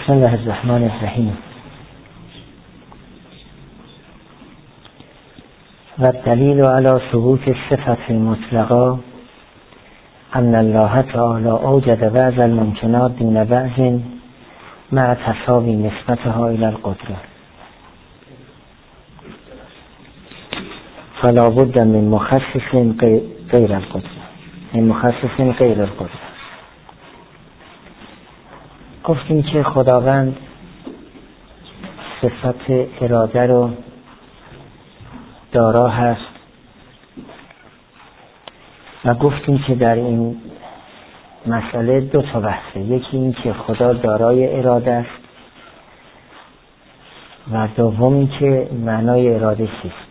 بسم الله الرحمن الرحیم. و الدلیل علی ثبوت الصفة مطلقا ان الله تعالی اوجد بعض الممکنات دون بعض مع تساوی نسبتها الى القدرة، فلا بد من مخصص غیر القدرة، من مخصص غیر القدرة. گفتیم که خداوند صفت اراده رو دارا هست و گفتیم که در این مسئله دو تا بحثه. یکی این که خدا دارای اراده است و دوم این که معنای اراده چیست.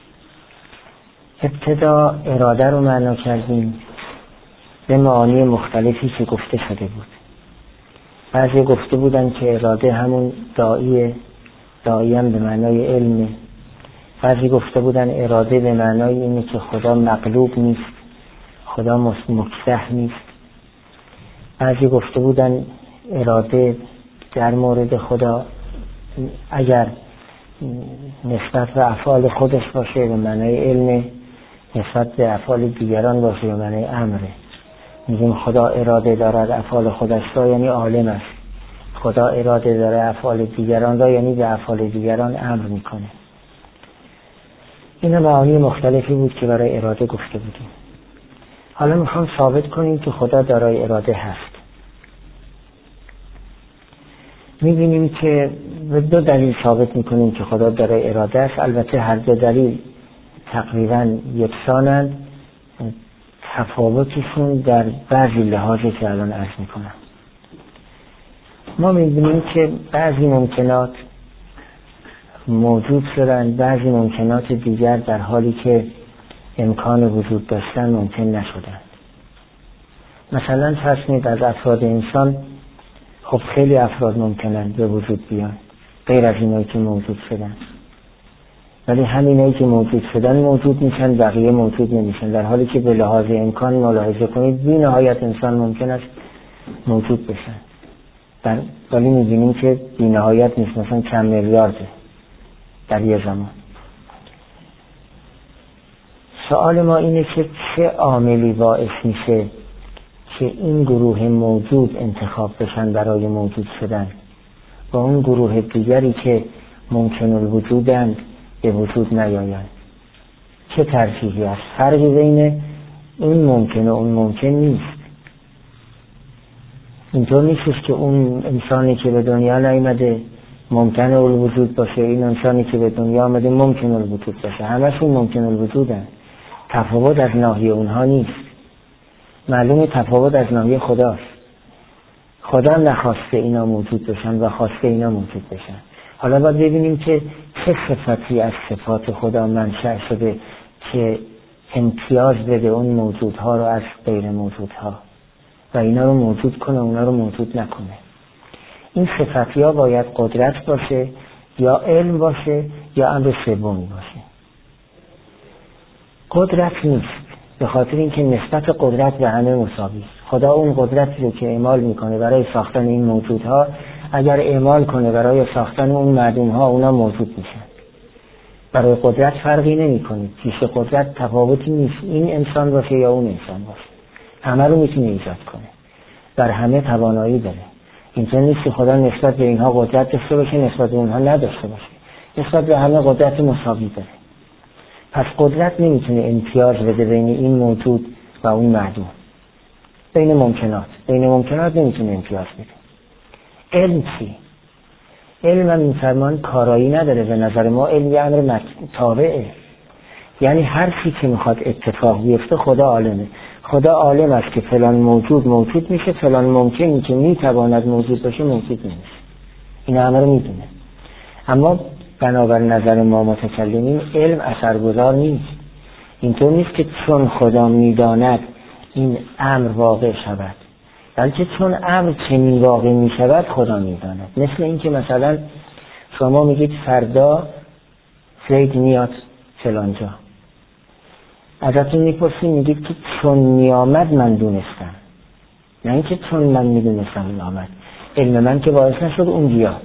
ابتدا اراده رو معنا کردیم به معانی مختلفی که گفته شده بود. بعضی گفته بودن که اراده همون داعی هم به معنای علمه. بعضی گفته بودن اراده به معنای اینه که خدا مغلوب نیست، خدا مکره نیست. بعضی گفته بودن اراده در مورد خدا اگر نسبت به افعال خودش باشه به معنای علمه، نسبت به افعال دیگران باشه به معنای امره. میگیم خدا اراده دارد افعال خودش را، یعنی عالم است. خدا اراده داره افعال دیگران را، یعنی به افعال دیگران امر میکنه. این معانی مختلفی بود که برای اراده گفته بودیم. حالا میخوام ثابت کنیم که خدا دارای اراده هست. میبینیم که به دو دلیل ثابت میکنیم که خدا دارای اراده است. البته هر دو دلیل تقریبا یکسانند، تفاوتشون در بعضی لحاظی که الان عرض میکنم. ما میبینیم که بعضی ممکنات موجود شدن، بعضی ممکنات دیگر در حالی که امکان وجود داشتن ممکن نشدن. مثلا فرض کنید از افراد انسان خب خیلی افراد ممکنن به وجود بیان غیر از اینایی که موجود شدن، ولی همینایی که موجود شدن موجود میشن، بقیه موجود نمیشن، در حالی که به لحاظ امکان ملاحظه کنید بی نهایت انسان ممکن است موجود بشن، ولی میبینیم که بی نهایت نیست، مثلا چند میلیارده در یه زمان. سوال ما اینه که چه عاملی باعث میشه که این گروه موجود انتخاب بشن برای موجود شدن و اون گروه دیگری که ممکن الوجودند به وجود نیایند؟ چه ترجیحی است؟ فرقی بین این ممکن و اون ممکن نیست. اینطور نیست که اون انسانی که به دنیا نیامده ممکن الوجود باشه، این انسانی که به دنیا آمده ممکن الوجود باشه. همشون ممکن الوجودن. تفاوت از ناحیه اونها نیست. معلومه تفاوت از ناحیه خداست. خدا نخواسته اینا موجود بشن و خواسته اینا موجود بشن. حالا باید ببینیم که چه صفتی از صفات خدا منشأ شده که امتیاز بده اون موجودها رو از غیر موجودها و اینا رو موجود کنه اونا رو موجود نکنه. این صفتی ها باید قدرت باشه یا علم باشه یا امر سومی باشه. قدرت نیست، به خاطر اینکه نسبت قدرت به همه مساوی است. خدا اون قدرتی رو که اعمال میکنه برای ساختن این موجودها اگر اعمال کنه برای ساختن اون معدومها اونا موجود میشن. برای قدرت فرقی نمیکنه، پیش قدرت تفاوتی نیست، این انسان باشه یا اون انسان باشه، همه رو میتونه ایجاد کنه، بر همه توانایی داره. اینطور نیست که خدا نسبت به اینها قدرت داشته باشه نسبت به اونها نداشته باشه، نسبت به همه قدرت مساوی داره. پس قدرت نمیتونه امتیاز بده بین این موجود و اون معدوم، بین ممکنات نمیتونه امتیاز بده. علم چی؟ علم هم این فرمان کارایی نداره. به نظر ما علم یه امر تابعه، یعنی هر چی که میخواد اتفاق بیفته خدا عالمه. خدا عالم است که فلان موجود میشه، فلان ممکنی که میتواند موجود باشه موجود نمیشه. این همه رو میدونه. اما بنابر نظر ما متکلمین علم اثرگذار نیست. اینطور نیست که چون خدا میداند این امر واقع شود، بلکه چون امر چنین واقع می شود خدا می داند. مثل این که مثلا شما میگید فردا زید میاد فلانجا، ازتون میپرسیم میگید که چون می آمد من دونستم، نه اینکه چون من میدونستم می آمد. علم من که باعث نشد اون بیاد.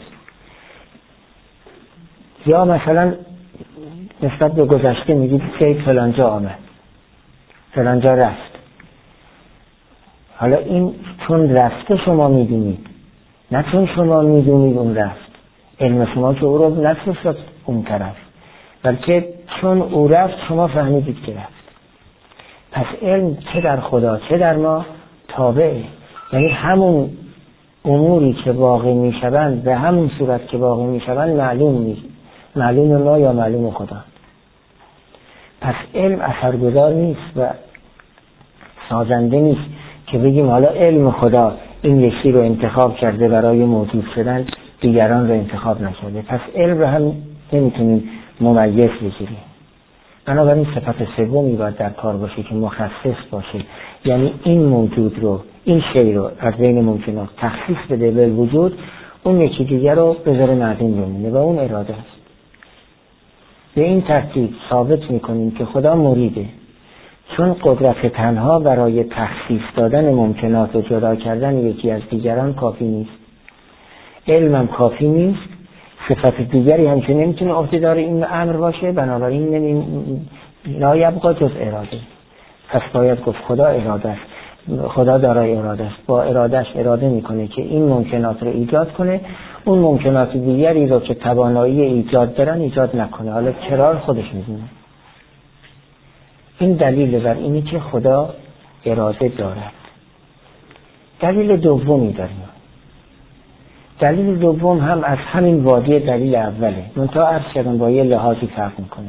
یا مثلا نسبت به گذشته میگید سید فلانجا آمد، فلانجا رفت. حالا این چون رفته شما میدونید، نه چون شما میدونید اون رفت. علم شما که او رو نفرستاد اون طرف، بلکه چون او رفت شما فهمیدید که رفت. پس علم چه در خدا چه در ما تابعه، یعنی همون اموری که واقع میشوند به همون صورت که واقع میشوند معلوم ما یا معلوم خدا. پس علم اثرگذار نیست و سازنده نیست که بگیم حالا علم خدا این یکی رو انتخاب کرده برای موجود شدن، دیگران رو انتخاب نکرده. پس علم رو هم نمیتونیم ممیز بگیریم. بنابراین صفت سومی باید در کار باشه که مخصص باشه، یعنی این موجود رو، این شی رو از بین ممکنات تخصیص بده به وجود، اون یکی دیگر رو بذاره معدوم بمونه و اون اراده است. به این ترتیب ثابت میکنیم که خدا مریده، چون قدرت تنها برای تخصیص دادن ممکنات و جدا کردن یکی از دیگران کافی نیست. علمم کافی نیست، صفت دیگری هم که نمیتونه عهده‌دار این امر باشه، بنابراین لا یبقی جز اراده. پس باید گفت خدا اراده است، خدا دارای اراده است، با ارادهش اراده میکنه که این ممکنات رو ایجاد کنه، اون ممکنات دیگری رو که توانایی ایجاد دارن ایجاد نکنه. حالا چرا خودش میدونه. این دلیل بر اینی که خدا اراده دارد. دلیل دومی داریم. دلیل دوم هم از همین وادی دلیل اوله، منتها عرض کردم با یه لحاظی فرق میکنه.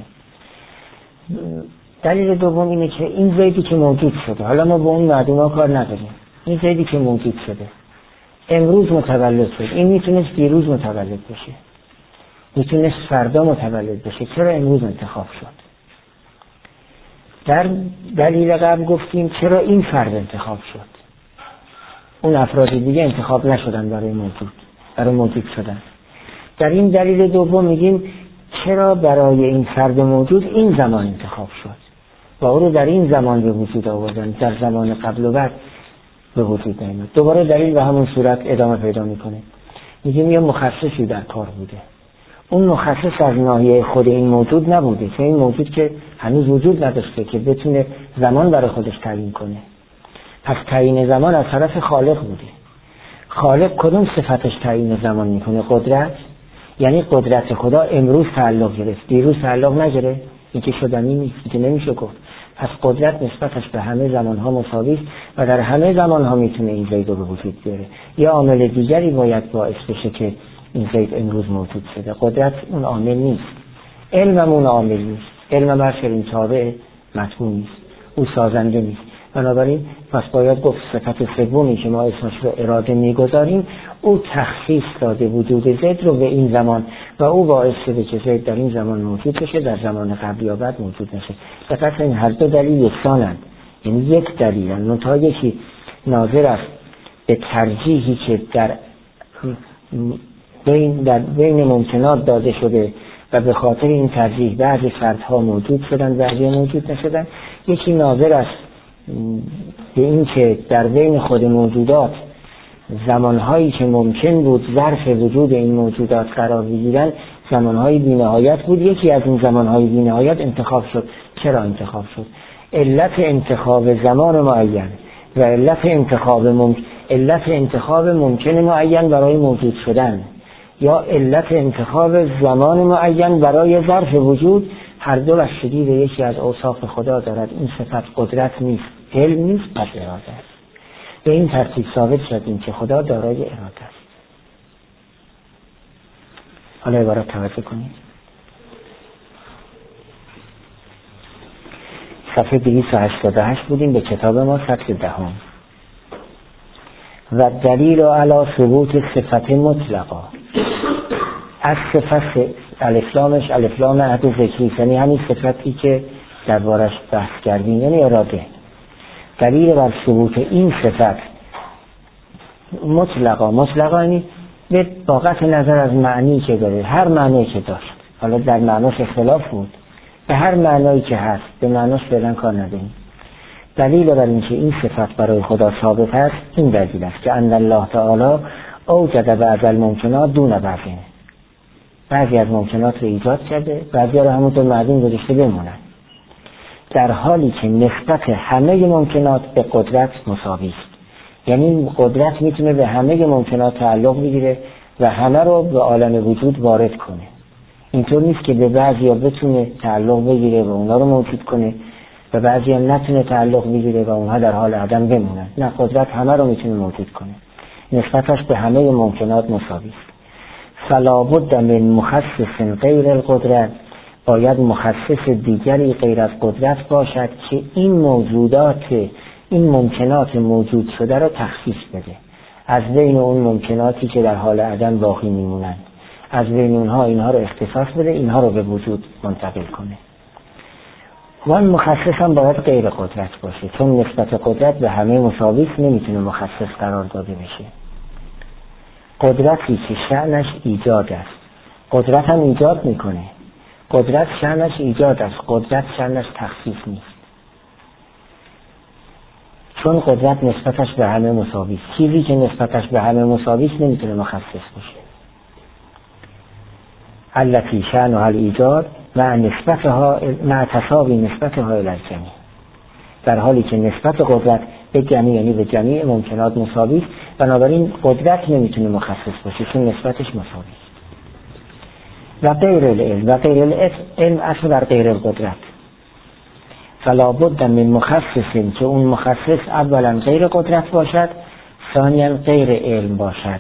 دلیل دوم اینه که این زیدی که موجود شده، حالا ما با اون معدوما کار نداریم، این زیدی که موجود شده امروز متولد شد، این میتونست دیروز متولد بشه، میتونست فردا متولد بشه، چرا امروز انتخاب شد؟ در دلیل قبل گفتیم چرا این فرد انتخاب شد، اون افراد دیگه انتخاب نشدن برای موجود شدن. در این دلیل دوم میگیم چرا برای این فرد موجود این زمان انتخاب شد و او رو در این زمان به وجود آوردن، در زمان قبل و بعد به وجود نیامد. دوباره دلیل به همون صورت ادامه پیدا میکنه، میگیم یه مخصصی در کار بوده، اون مخصص از ناحیه خود این موجود نبوده، چون این موجود که هنوز وجود نداشته که بتونه زمان برای خودش تعیین کنه. پس تعیین زمان از طرف خالق بوده. خالق کدوم صفتش تعیین زمان میکنه؟ قدرت. یعنی قدرت خدا امروز تعلق گرفت، دیروز تعلق نگرفت، این که شدنی نیست، این که نمیشه گفت. پس قدرت نسبتش به همه زمانها مساوی است و در همه زمانها میتونه این زید رو به وجود بیاره. یا عامل دیگری باید باعث بشه که این زید امروز موجود شده. قدرت اون عامل نیست، علم اون عامل نیست. علم برشر این تابع مطموع نیست، او سازنده نیست. بنابراین پس باید گفت صفت سومی که ما اسمش رو اراده میگذاریم، او تخصیص داده وجود زید رو به این زمان و او باعث شده که زید در این زمان موجود بشه، در زمان قبل یا بعد موجود نشه. فقط این هر دو دلیل یکسانند، یعنی یک دلیلن، منتها یکی ناظر است به ترجیحی که در بین ممکنات داده شده و به خاطر این ترجیح بعضی فردها موجود شدن بعضی موجود نشدن. یکی ناظر است به این که در بین خود موجودات زمانهایی که ممکن بود ظرف وجود این موجودات قرار بگیرن زمانهای بی‌نهایت بود، یکی از این زمانهای بی‌نهایت انتخاب شد. چرا انتخاب شد؟ علت انتخاب زمان معین و علت انتخاب ممکن معین برای موجود شدن یا علت انتخاب زمان معین برای ظرف وجود، هر دو بستگی به یکی از اوصاف خدا دارد. این صفت قدرت نیست، علم نیست، پس اراده است. به این ترتیب ثابت شدیم که خدا دارای اراده است. حالا عبارت توجه کنید. صفحه 288 بودیم، به کتاب ما سطر 10. و دلیل علی ثبوت صفت مطلقا، از صفت الفلامش الفلام عهد ذکری، یعنی همین صفتی که دربارش بحث کردیم، یعنی اراده. دلیل بر ثبوت این صفت مطلقا یعنی با قطع نظر از معنی که داره، هر معنی که داشت، حالا در معناش اختلاف بود، به هر معنایی که هست به معناش فعلا کار نداریم. دلیل بر این که این صفت برای خدا ثابت است این دلیل است که ان الله تعالی اوجد بعض الممکنات دون بعضین، بعضی از ممکنات رو ایجاد کرده، بعضی رو همونطور معدوم گذاشته بمونن، در حالی که نسبت همه ممکنات به قدرت مساوی است. یعنی قدرت میتونه به همه ممکنات تعلق بگیره و همه رو به عالم وجود وارد کنه. اینطور نیست که به بعضی ها بتونه تعلق بگیره و اونا رو موجود کنه و بعضی ها نتونه تعلق بگیره و اونها در حال عدم بمونن. نه، قدرت همه رو میتونه موجود کنه، نسبتش به همه ممکنات مساوی است. فلا بد من مخصص غیر القدرت، باید مخصص دیگری غیر از قدرت باشد که این موجودات، این ممکنات موجود شده رو تخصیص بده از بین اون ممکناتی که در حال عدم باقی میمونند، از بین اونها اینها رو اختصاص بده، اینها رو به وجود منتقل کنه. وان مخصص هم باید غیر قدرت باشه، چون نسبت قدرت به همه مساوی است، نمیتونه مخصص قرار داده بشه. قدرتی که شأنش ایجاد است، قدرت هم ایجاد میکنه، قدرت شأنش ایجاد است، قدرت شأنش تخصیص نیست، چون قدرت نسبتش به همه مساوی است. چیزی که نسبتش به همه مساوی است نمیتونه مخصص باشه. التي شأنها الایجاد مع نسبتها مع تساوی نسبتها الی الجمیع، در حالی که نسبت قدرت به جمیع یعنی به جمیع ممکنات مساوی است، بنابراین قدرت نمیتونه مخصص باشه چون نسبتش مساوی است. و غیر العلم، و غیر العلم اصل بر غیر القدرت. فلا بد من مخصص که اون مخصص اولا غیر قدرت باشد، ثانیا غیر علم باشد.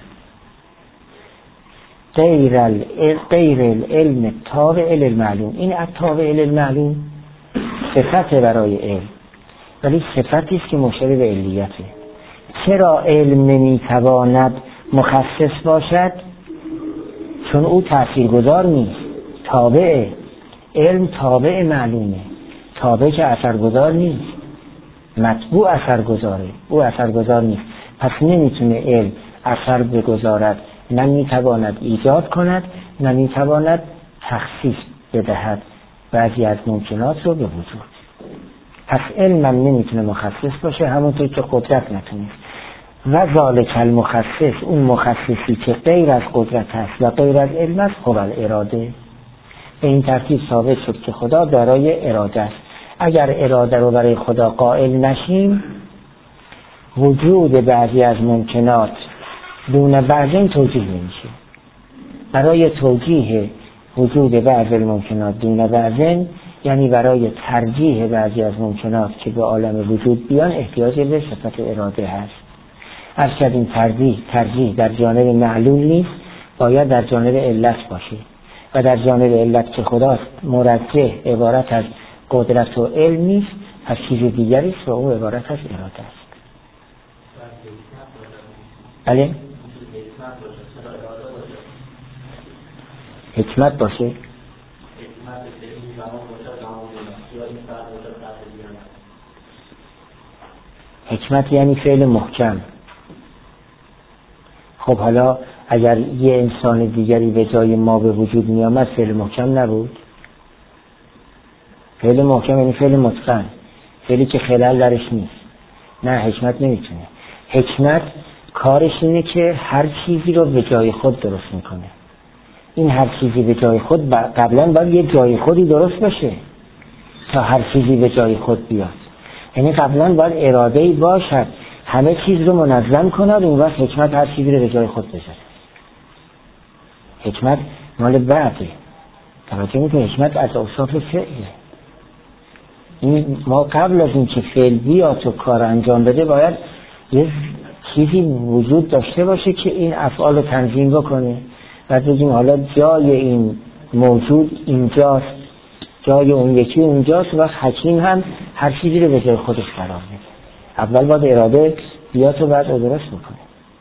غیر العلم تابع للمعلوم، این تابع للمعلوم صفت برای علم، ولی صفتی است که مشابه به علیته. چرا علم نمیتواند مخصص باشد؟ چون او تاثیرگذار نیست، تابع. علم تابع معلومه، تابع که اثرگذار نیست، مطبوع اثرگذاره، او اثرگذار نیست. پس نمیتونه علم اثر بگذارد، نمیتواند ایجاد کند، نمیتواند تخصیص بدهد بعضی از ممکنات رو به وجود. پس علم هم نمیتونه مخصص باشه، همونطور که قدرت نتونه. و ذالک المخصص، اون مخصصی که غیر از قدرت است و غیر از علم است، هو الاراده. به این ترتیب ثابت شد که خدا دارای اراده است. اگر اراده رو برای خدا قائل نشیم، وجود بعضی از ممکنات دون بعضین توجیه نمیشه. برای توجیه وجود بعضی الممکنات دون بعضین، یعنی برای ترجیح بعضی از ممکنات که به عالم وجود بیان، احتیاج به صفت اراده هست. از که این ترجیح در جانب معلول نیست، باید در جانب علت باشه، و در جانب علت که خداست مرجح عبارت از قدرت و علم نیست، از چیز دیگری است و او عبارت از اراده است. بله؟ حکمت باشه؟ حکمت یعنی فعل محکم. خب حالا اگر یه انسان دیگری به جای ما به وجود می آمد، فعل محکم نبود؟ فعل محکم یعنی فعل متقن، فعلی که خلل درش نیست. نه، حکمت نمیتونه. حکمت کارش اینه که هر چیزی رو به جای خود درست میکنه. این هر چیزی به جای خود قبلا باید یه جای خودی درست بشه تا هر چیزی به جای خود بیاد. یعنی قبلا باید اراده‌ای باشد همه چیز رو منظم کند، اون وقت حکمت هر چیزی رو به جای خود بذاره. حکمت مال بعده. توجه میکنید، حکمت از اوصاف فعله. این ما قبل از این که فعل بیاد و کار انجام بده، باید یه چیزی وجود داشته باشه که این افعال رو تنظیم بکنه. و بگیم حالا جای این موجود اینجاست، جای اون یکی اونجاست، و حکیم هم هر چیزی رو به جای خودش قرار میده. اول باید اراده بیاد و بعد درست میکنه.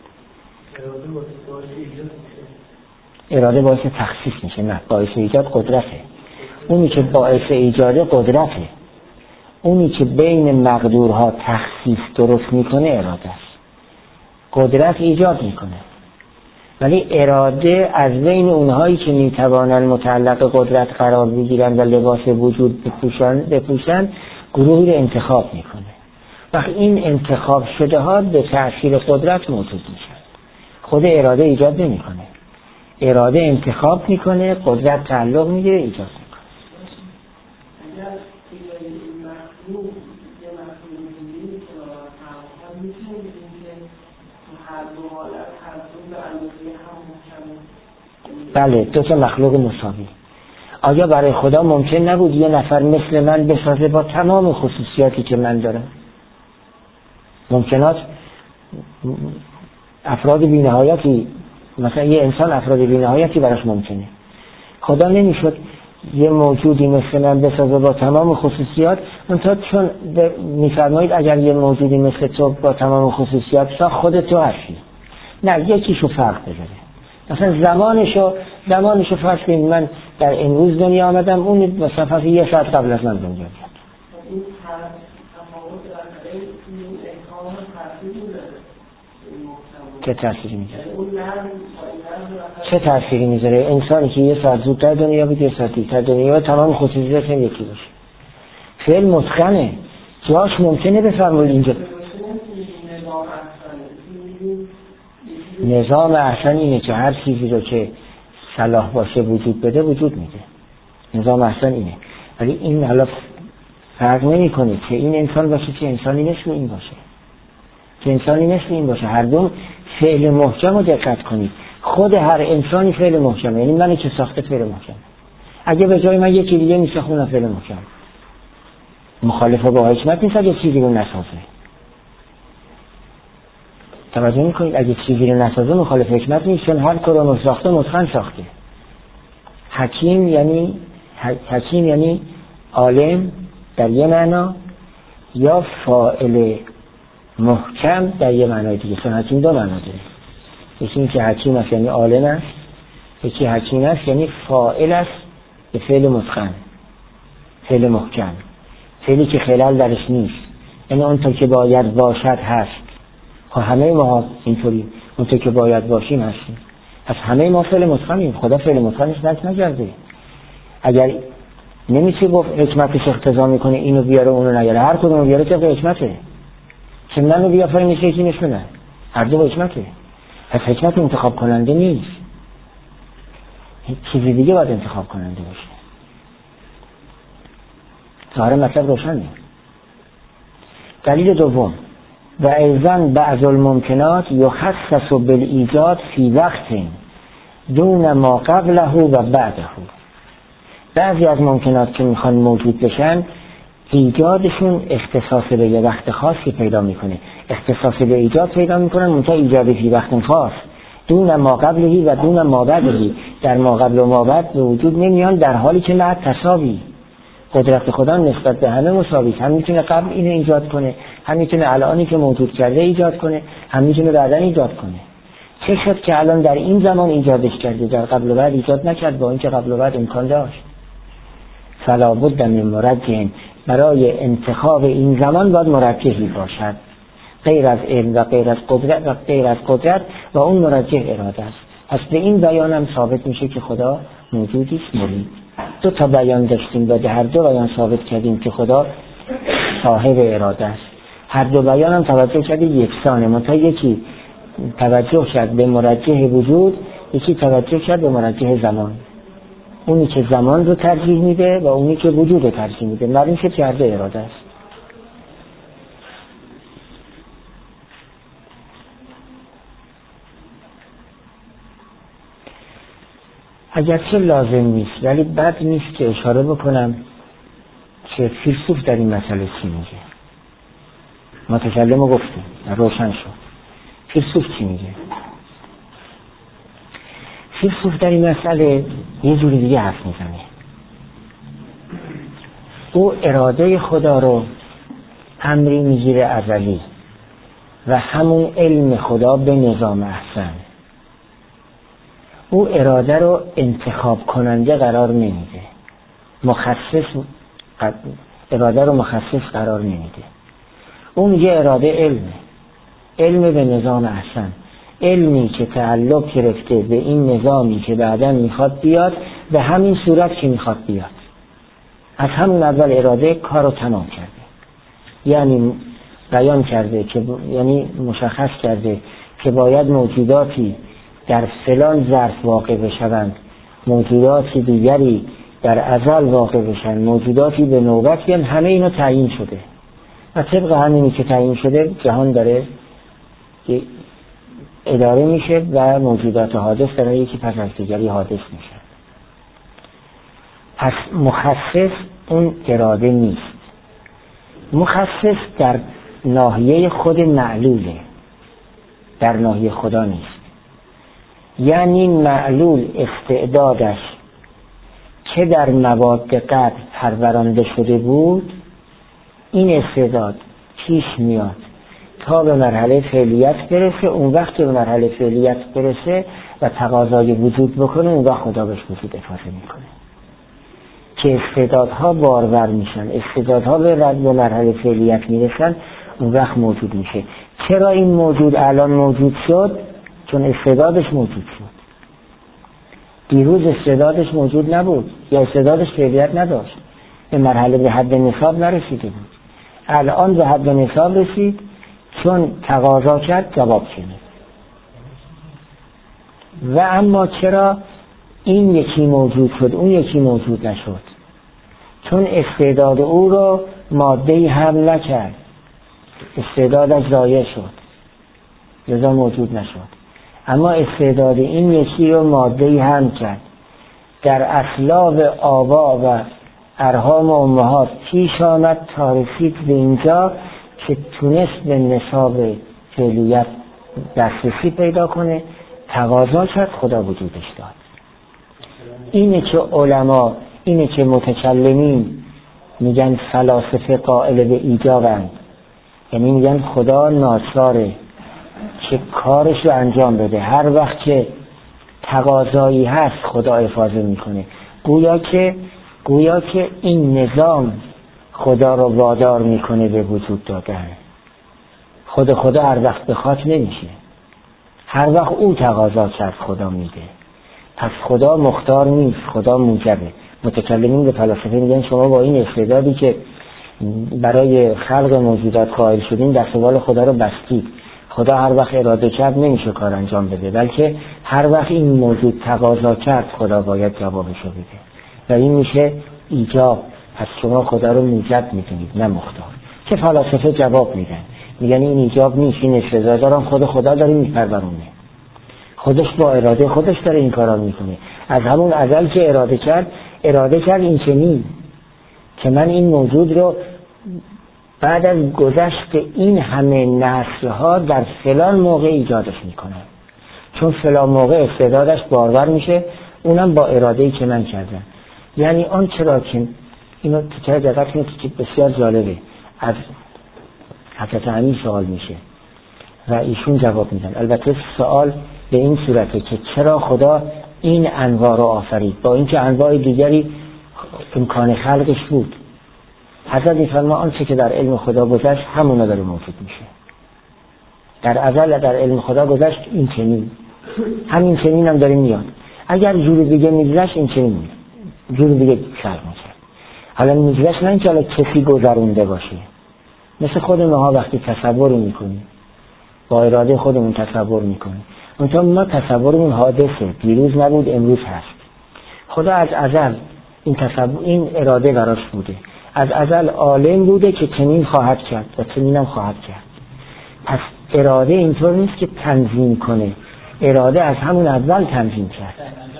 اراده باعث تخصیص میشه، نه باعث ایجاد قدرته. اونی که باعث ایجاد قدرته، اونی که بین مقدورها تخصیص درست میکنه اراده است. قدرت ایجاد میکنه، ولی اراده از بین اونهایی که میتوانند متعلق قدرت قرار بگیرن و لباس وجود بپوشن گروهی رو انتخاب میکنه. وقتی این انتخاب شده ها به تأثیر قدرت موجود میشن. خود اراده ایجاد نمیکنه. اراده انتخاب میکنه، قدرت تعلق میگیره، ایجاد میکنه. اگر این مخلوق یه مخلوق دیگه که ما میتونیم بگیم که هر دو حالت هر دو به اندازه هم محکمه. بله، دو تا مخلوق مساوی. آیا برای خدا ممکن نبود یه نفر مثل من بسازه با تمام خصوصیاتی که من دارم؟ ممکنات افراد بی‌نهایتی، مثلا یه انسان افراد بی‌نهایتی براش ممکنه. خدا نمیشد یه موجودی مثل من بسازه با تمام خصوصیات؟ منتها چون میفرمایید اگر یه موجودی مثل تو با تمام خصوصیات ساخت، خود تو هستی. نه، یکیشو فرق بذاره. مثلا زمانشو فرض کنید من در امروز دنیا آمدم، اون مثلا فقط یه ساعت قبل از من دنیا بیاد. این تفاوت در این احکام تاثیر داره. چه تأثیری میذاره؟ چه تأثیری میذاره؟ انسانی که یه ساعت زودتر دنیا بیاد، یه ساعت دیرتر دنیا بیاد، تمام خصوصیات هم یکی باشه. فعل متقنه. جاش ممکنه بفرمایید اینجا نظام احسن اینه که هر چیزی رو که صلاح باشه وجود بده، وجود میده. نظام احسن اینه. ولی این حالا فرق نمی‌کنه که این انسان باشه که انسانی مثل این باشه، که انسانی مثل این باشه. هر دو فعل محکم رو دقت کنید. خود هر انسانی فعل محکمه. یعنی منی که ساخته فعل محکم. اگه به جای من یکی دیگه میساختم فعل محکم، مخالف با حکمت نیست اگه چیزی رو نسازه. توجه میکنید؟ اگه چیزی رو نسازه مخالف حکمت نیست، چون هر کارو ساخته متقن ساخته. حکیم یعنی عالم در یه معنا، یا فاعل محکم در یه معنای دیگه. چون حکیم دو معنا داره. یکی این که حکیم است یعنی عالم است، یکی حکیم است یعنی فاعل است به فعل متقن، فعل محکم، فعلی که خلل درش نیست، یعنی اونطور که باید باشد هست. خب همه ما اینطوری اونطور که باید باشیم هستیم. پس همه ما فعل متقنیم. خدا فعل متقنش نکرده. اگر نمیشه گفت حکمتش اقتضا میکنه اینو بیاره اونو نیاره، هر کدومو بیاره طبق حکمته. چه منو بیافرین میشه یکی مثل من، هر دو حکمته. پس حکمت انتخاب کننده نیست، چیزی دیگه باید انتخاب کننده باشه. ظاهر مطلب روشنه. دلیل دوم، و ایضاً بعض الممکنات یخصص بالایجاد فی وقت دون ما قبله و بعده. بعضی از ممکنات که میخوان موجود بشن، ایجادشون اختصاص به یه وقت خاصی پیدا میکنه، اختصاص به ایجاد پیدا میکنن، منتها ایجاد فی وقت خاص دون ما قبلهی و دون ما بعدهی، در ما قبل و ما بعد به وجود نمیان، در حالی که نه تساوی. قدرت خدا نسبت به همه مساوی، هم میتونه قبل اینو ایجاد کنه، هم میتونه الانی که موجود کرده ایجاد کنه، هم میتونه بعداً ایجاد کنه. چه شد که الان در این زمان ایجادش کرده، در قبل و بعد ایجاد نکرد، با اینکه قبل و بعد امکان داشت. فلا بد من مرجح، برای انتخاب این زمان باید مرجحی باشد، غیر از علم و غیر از قدرت و اون مرجح اراده است. پس به این بیان هم ثابت میشه که خدا موجودی است مرید. دو تا بیان داشتیم و هر دو بیان ثابت کردیم که خدا صاحب اراده است. هر دو بیان هم توجه کردیم یکسانه، منتها یکی توجه کرد به مرجح وجود، یکی توجه کرد به مرجح زمان. اونی که زمان رو ترجیح میده و اونی که وجود رو ترجیح میده. معلوم شد که هر دو اراده است. اگرچه لازم نیست ولی بد نیست که اشاره بکنم که فیلسوف در این مسئله چی میگه. متکلم رو گفتیم روشن شد. فیلسوف چی میگه؟ فیلسوف در این مسئله یه جوری دیگه حرف میزنه. او اراده خدا رو امری میگیره ازلی و همون علم خدا به نظام احسن. او اراده رو انتخاب کننده قرار نمیده، اراده رو مخصص قرار نمیده. اون میگه اراده علم به نظام احسن، علمی که تعلق گرفته به این نظامی که بعداً میخواد بیاد به همین صورت که میخواد بیاد. از همون اول اراده کار رو تمام کرده، یعنی بیان کرده که یعنی مشخص کرده که باید موجوداتی در فلان ظرف واقع بشوند، موجوداتی دیگری در ازل واقع بشن، موجوداتی به نوبت بیان، همه اینا تعیین شده و طبق همینی که تعیین شده جهان داره اداره میشه و موجودات حادث داره یکی پس از دیگری حادث میشه. پس مخصص اون اراده نیست. مخصص در ناحیه خود معلوله، در ناحیه خدا نیست. یعنی معلول استعدادش که در مواد قدر پرورانده شده بود، این استعداد پیش میاد تا به مرحله فعلیت برسه. اون وقت که به مرحله فعلیت برسه و تقاضای وجود بکنه، اون وقت خدا بهش وجود افاضه میکنه که استعدادها بارور میشن، استعدادها به مرحله فعلیت میرسن، اون وقت موجود میشه. چرا این موجود الان موجود شد؟ چون استعدادش موجود شد. دیروز استعدادش موجود نبود یا استعدادش فعلیت نداشت، به مرحله به حد نصاب نرسیده بود. الان به حد نصاب رسید، چون تقاضا کرد جواب شنید. و اما چرا این یکی موجود شد اون یکی موجود نشد؟ چون استعداد او رو ماده‌ای حمل نکرد، استعدادش ضایع شد، لذا موجود نشد. اما استعداد این یکی رو ماده‌ای حمل کرد، در اصلاب آبا و ارحام امهات پیش آمد تا رسید به اینجا که تونست به نصاب فعلیت دسترسی پیدا کنه، تقاضا کرد، خدا وجودش داد. اینه که علما، اینه که متکلمین میگن فلاسفه قائل به ایجابند، یعنی میگن خدا ناچاره که کارش رو انجام بده، هر وقت که تقاضایی هست خدا افاضه میکنه. گویا که این نظام خدا رو وادار میکنه به وجود دادن. خدا هر وقت بخواد نمیشه، هر وقت او تقاضا کرد خدا میده. پس خدا مختار نیست، خدا موجبه. متکلمین به فلاسفه میگن شما با این استعدادی که برای خلق موجودات قائل شدین دست و بال خدا رو بستید. خدا هر وقت اراده کرد نمیشه کار انجام بده، بلکه هر وقت این موجود تقاضا کرد خدا باید جوابش رو بده و این میشه ایجاب. پس شما خدا رو موجب میدونید نه مختار. که فلاسفه جواب میدن، میگن این ایجاب نیست، این استعدادا خود خدا داره میپرورونه، خودش با اراده خودش داره این کارا میکنه. از همون ازل که اراده کرد این چنین که من این موجود رو بعد از گذشت این همه نسل‌ها در فلان موقع ایجادش میکنم، چون فلان موقع استعدادش بارور میشه، اونم با اراده‌ای که من کردم. یعنی آن چرا که اینو تکرار دقت کنید که بسیار جالبه، از حضرت امیر سوال میشه و ایشون جواب میدن. البته سوال به این صورته که چرا خدا این انواع رو آفرید با اینکه انواع دیگری امکان خلقش بود. حضرت میفرما آنچه که در علم خدا گذشت همونا داره موجود میشه. در ازل در علم خدا گذشت این چنین، همین چنین هم داره میاد. اگر جور دیگه میگذشت این چنین میاد، جور دیگه خلق میشه. حالا میگذشت نه اینکه حالا کسی گذرونده باشه، مثل خود ماها وقتی تصور میکنیم با اراده خودمون تصور میکنیم، اونطور ما تصورمون حادثه، دیروز نبود امروز هست. خدا از ازل این اراده براش بوده، از ازل عالم بوده که چنین خواهد کرد و چنین هم خواهد کرد. پس اراده اینطور نیست که تنظیم کنه، اراده از همون اول تنظیم کرد.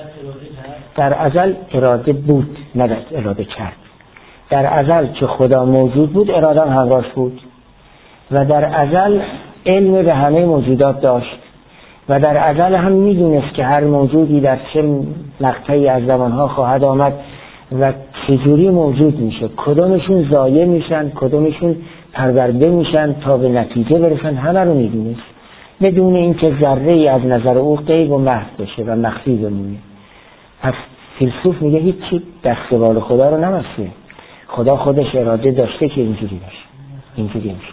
در ازل اراده بود، نه اراده کرد. در ازل که خدا موجود بود اراده هم همراهش بود و در ازل علم به همه موجودات داشت و در ازل هم میدونست که هر موجودی در چه مقطعی از زمانها خواهد آمد و چجوری موجود میشه، کدومشون ضایع میشن، کدومشون پرورده میشن تا به نتیجه برسن، همه رو میدونست بدون اینکه ذره ای از نظر او غیب و محو بشه و مخفی بمونه. پس فیلسوف میگه هیچی دست بال خدا رو نمسته، خدا خودش اراده داشته که اینجوری باشه، اینجوری میشه.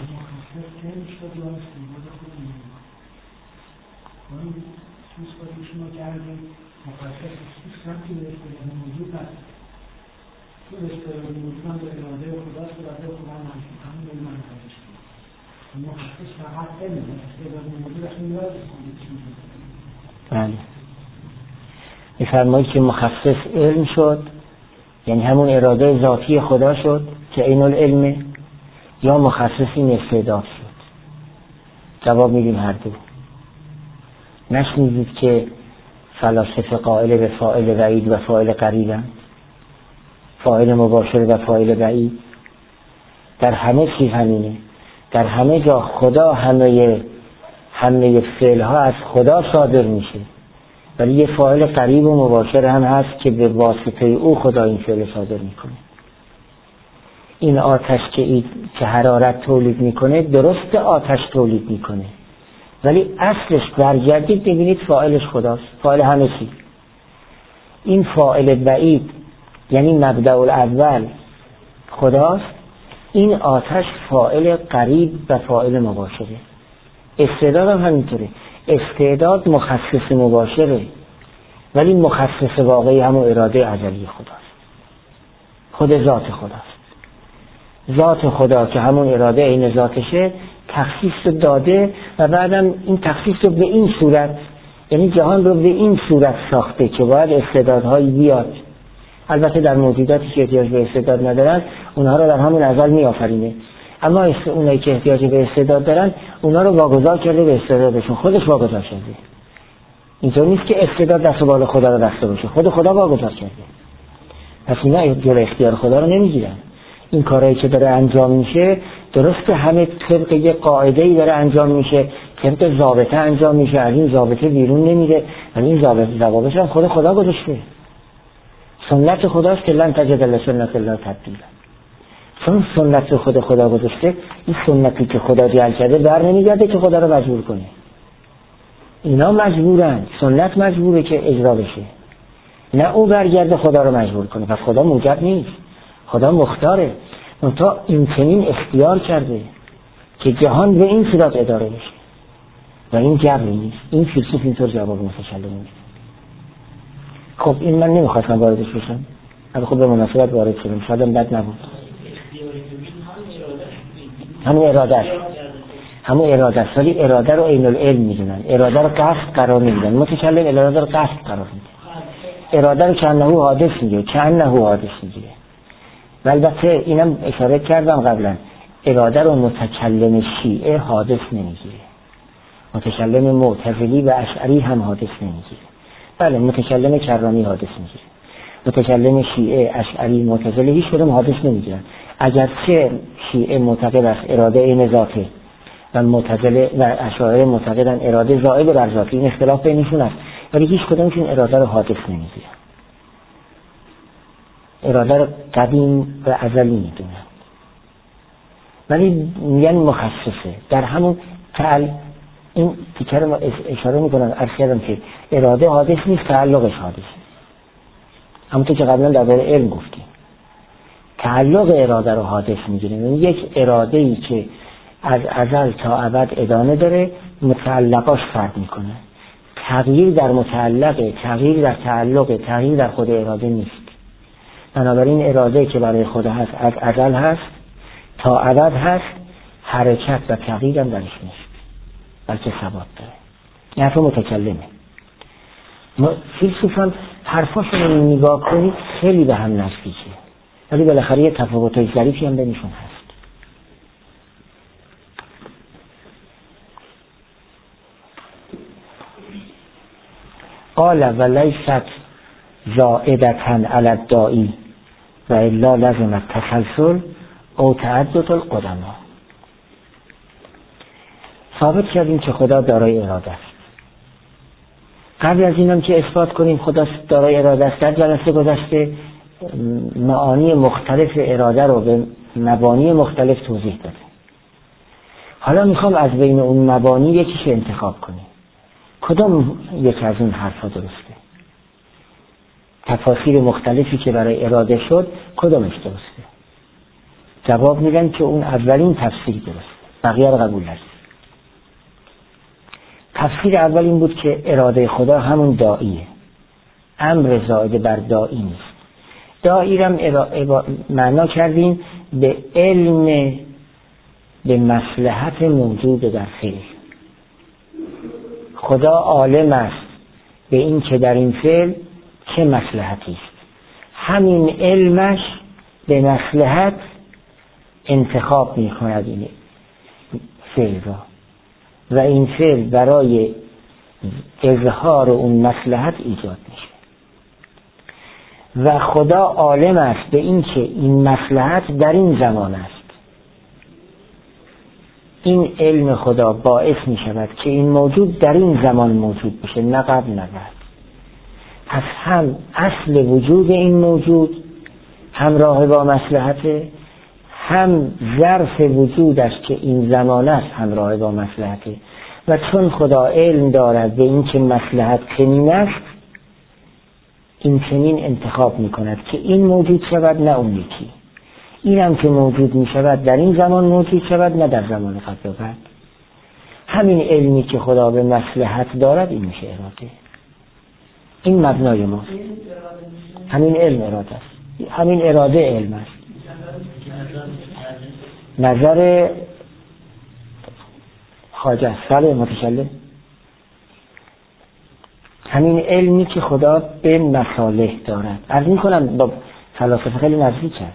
بله، می‌فرمایید که مخصص علم شد، یعنی همون اراده ذاتی خدا شد که عین العلمه، یا مخصص این استعداد شد. جواب میدیم هر دو. نشنیدید که فلاسفه قائل به فاعل بعید و فاعل قریبند، فاعل مباشر و فاعل بعید. در همه چیز همینه، در همه جا خدا همه فعل ها از خدا صادر میشه، ولی یه فاعل قریب و مباشر هم هست که به واسطه او خدا این فعل صادر میکنه. این آتش که حرارت تولید میکنه، درست آتش تولید میکنه، ولی اصلش برگردید ببینید فاعلش خداست، فاعل همه چی. این فاعل بعید یعنی مبدأ الاول خداست، این آتش فاعل قریب و فاعل مباشره. استعداد هم همینطوره، استعداد مخصص مباشره، ولی مخصص واقعی همون اراده ازلی خداست، خود ذات خداست. ذات خدا که همون اراده عین ذاتشه تخصیص رو داده و بعدم این تخصیص رو به این صورت، یعنی جهان رو به این صورت ساخته که باید استعدادهایی بیاد. البته در موجوداتی که احتیاج به استعداد ندارن اونها رو در همون ازل میآفرینه، اما اونایی که احتیاج به استعداد دارن اونها رو واگذار کرده به استعدادشون، خودش واگذار کرده. اینطور نیست که استعداد دست و بال خدا رو داشته باشه، خود خدا واگذار کرده. پس اینا جلوی اختیار خدا رو نمیگیرن. این کارهایی که داره انجام میشه درسته همه طبق یه قاعده‌ای داره انجام میشه، طبق ضابطه انجام میشه، از این ضابطه بیرون نمیره، ولی این ضوابطش هم خدا گذاشته. سنت خداست که لن تجد لسنت الله تبدیلا. چون سنت خدا گذاشته، این سنتی که خدا جعل کرده بر نمیگرده که خدا رو مجبور کنه. اینا مجبورن، سنت مجبوره که اجرا بشه، نه او برگرده خدا رو مجبور کنه. پس خدا موجب نیست، خدا مختاره، منتها این چنین اختیار کرده که جهان به این صورت اداره بشه و این جبری نیست. این فیلسوف اینطور جواب متکلم میده. خب این من نمیخواستم واردش بشم، اما خب به مناسبت وارد شدم، شاید بد نبود. همون اراده است، ولی اراده رو عین العلم میدونن، اراده رو قصد قرار نمیدن. متکلم اراده رو قصد قرار میده، اراده رو کأنه حادث میگه، کأنه حادث میگه. و البته اینم اشاره کردم قبلا، اراده رو متکلم شیعه حادث نمیگیره، متکلم معتزلی و اشعری هم حادث نمیگیره. بله، متکلم کرانی حادث میگیره، متکلم شیعه، اشعری، معتزلی هیچ کدوم حادث نمیگیرن. اگرچه شیعه معتقد است اراده عین ذاته و معتزله و اشاعره معتقدن اراده زائد بر ذاته، این اختلاف بینشون است، ولی هیچ کدومشون اراده رو حادث نمیگیرن. اراده رو قدیم و ازلی میدونن، ولی میگن مخصصه. در همون این تیکه رو اشاره میکنن، عرض کردم که اراده حادث نیست، تعلقش حادثه. همونطور که قبلا در باره علم گفتیم، تعلق اراده رو حادث میگیره. یعنی یک اراده ای که از ازل تا ابد ادامه داره، متعلقاش فرق میکنه. تغییر در متعلق، تغییر در تعلق، تغییر در خود اراده نیست. بنابراین اراده که برای خدا هست از ازل هست تا ابد هست، حرکت و تغییر هم درش نیست، بلکه ثبات داره. این حرف متکلمه. فیلسوفان حرفاشون رو نگاه کنید خیلی به هم نزدیکه، ولی بالاخره یه تفاوت‌های ظریفی هم بینشون هست. قال ولیست زائدتاً علی الداعی و الا لازم التسلسل او تعدد القدما. ثابت کردیم که خدا دارای اراده است. قبل از اینم که اثبات کنیم خدا دارای اراده است، در جلسه گذشته معانی مختلف اراده رو به مبانی مختلف توضیح داده. حالا میخوام از بین اون مبانی یکیش انتخاب کنیم. کدام یک از این حرفا درسته؟ تفاسیر مختلفی که برای اراده شد کدامش درسته؟ جواب میدن که اون اولین تفسیر درسته، بقیه رو قبول نداریم. تفسیر اول این بود که اراده خدا همون داعیه، امر زائد بر داعی نیست. داعی رو معنا کردیم به علم به مصلحت موجود در فعل. خدا عالم است به این که در این فعل چه مصلحتی است، همین علمش به مصلحت انتخاب می کند این فعل را و این فعل برای اظهار اون مصلحت ایجاد میشه و خدا عالم است به این که این مصلحت در این زمان است. این علم خدا باعث می شود که این موجود در این زمان موجود بشه، نه قبل نه بعد. پس هم اصل وجود این موجود همراه با مصلحته، هم ظرف وجودش که این زمان است همراه با مصلحته. و چون خدا علم دارد به این که مصلحت چنین است، این چنین انتخاب می کند که این موجود شود نه اون یکی. این هم که موجود می شود در این زمان موجود شود نه در زمان قبل و بعد. همین علمی که خدا به مصلحت دارد این میشه اراده. این مبنای ماست. همین علم اراده است. همین اراده علم است. نظر خواجه سال متشلم، همین علمی که خدا به مصالح دارد. عرض می کنم با فلاسفه خیلی نزدیک هست.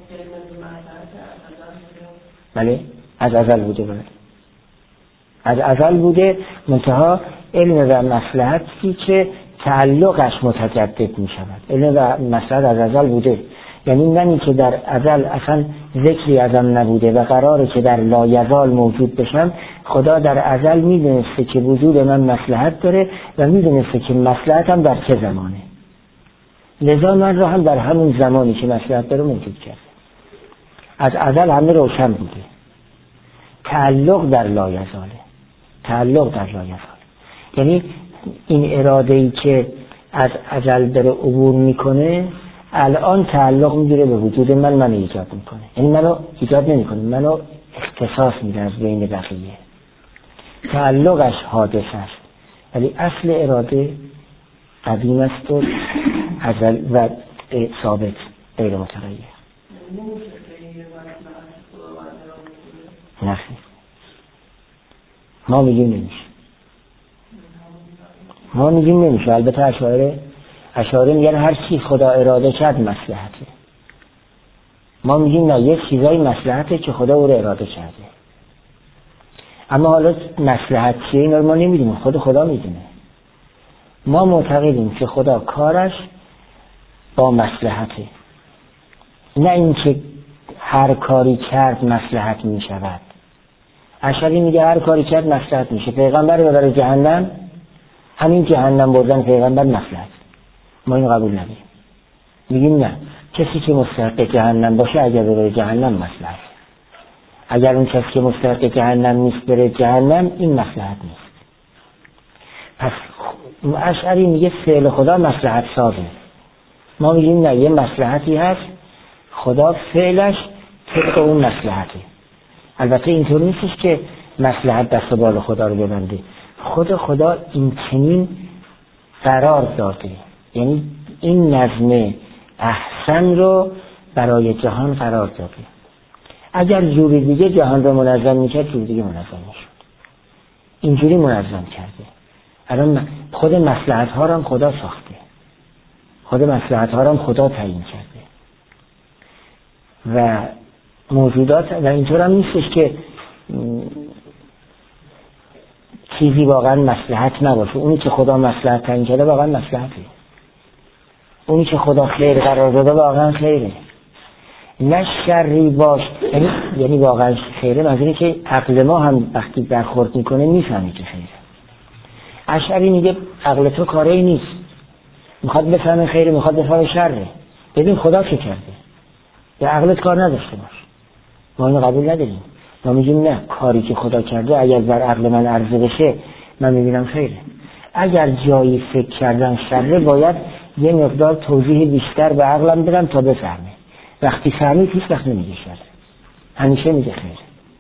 بله از ازل بوده، بله از ازل بوده، منتها علم و مصلحتی که تعلقش متجدد می شود. علم و مصلحت از ازل بوده، یعنی منی که در ازل اصلا ذکری ازم نبوده و قراره که در لایزال موجود بشم، خدا در ازل می دونسته که وجود من مصلحت داره و می دونسته که مصلحتم در چه زمانه، لذا من رو هم در همون زمانی که مصلحت داره موجود کرده. از ازل همه روشن بوده. تعلق در لایزاله، تعلق در لایزاله، یعنی این اراده‌ای که از ازل داره عبور میکنه الان تعلق میگیره به وجود من ایجاد میکنه. یعنی منو ایجاد نمیکنه، منو اختصاص میده از بین بقیه. تعلقش حادث است ولی اصل اراده قدیم است و ازل و ثابت غیر متغیر. نخیر، ما میگیم نمیشه، ما میگیم نمیشه. البته اشاعره میگن هر چی خدا اراده کرد مصلحته. ما میگیم نه، یه چیزای مصلحته که خدا او رو اراده کرده. اما حالا مصلحت چیه اینا رو ما نمیدونیم، خود خدا میدونه. ما معتقدیم که خدا کارش با مصلحته، نه اینکه هر کاری کرد مصلحت میشود. اشعری میگه هر کاری کرد مصلحت میشه. پیغمبر ببره جهنم، همین جهنم بردن پیغمبر مصلحت. ما اینو قبول نداریم. میگیم نه، کسی که مستحق جهنم باشه اگر بره جهنم مصلحت. اگر اون کسی که مستحق جهنم نیست بره جهنم، این مصلحت نیست. پس اشعری میگه فعل خدا مصلحت سازه. ما میگیم نه، یه مصلحتی هست خدا فعلش طبق اون مصلحته. البته اینطور نیستش که مصلحت دست و بال خدا رو ببنده. خود خدا این چنین قرار داده، یعنی این نظم احسن رو برای جهان قرار داده. اگر جوری دیگه جهان رو منظم میکرد، جوری دیگه منظم میشد. اینجوری منظم کرده. الان خود مصلحت ها رو هم خدا ساخته، خود مصلحت ها رو هم خدا تعیین کرده و موجودات. و اینطور هم نیستش که چیزی واقعا مصلحت نباشه. اونی که خدا مصلحت تعیین کرده واقعا مصلحته، اونی که خدا خیر قرار داده واقعا خیره، نه شری باش. یعنی واقعا خیره، منظوری که عقل ما هم وقتی برخورد میکنه میفهمه که خیره. اشعری میگه عقل تو کاری نیست، میخواد بفهمه خیره، میخواد بفهمه شره. ببین خدا چه کرده، یا عقلت کار نداشته باش. ما اینو قبول نداریم. ما میگیم نه، کاری که خدا کرده اگر بر عقل من عرضه بشه من میبینم خیره. اگر جایی فکر کردن شره، باید یه مقدار توضیح بیشتر به عقلم بدم تا بفهمه. وقتی فهمید هیچ وقت نمیگه شره، همیشه میگه خیره.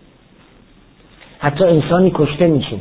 حتی انسانی کشته میشه،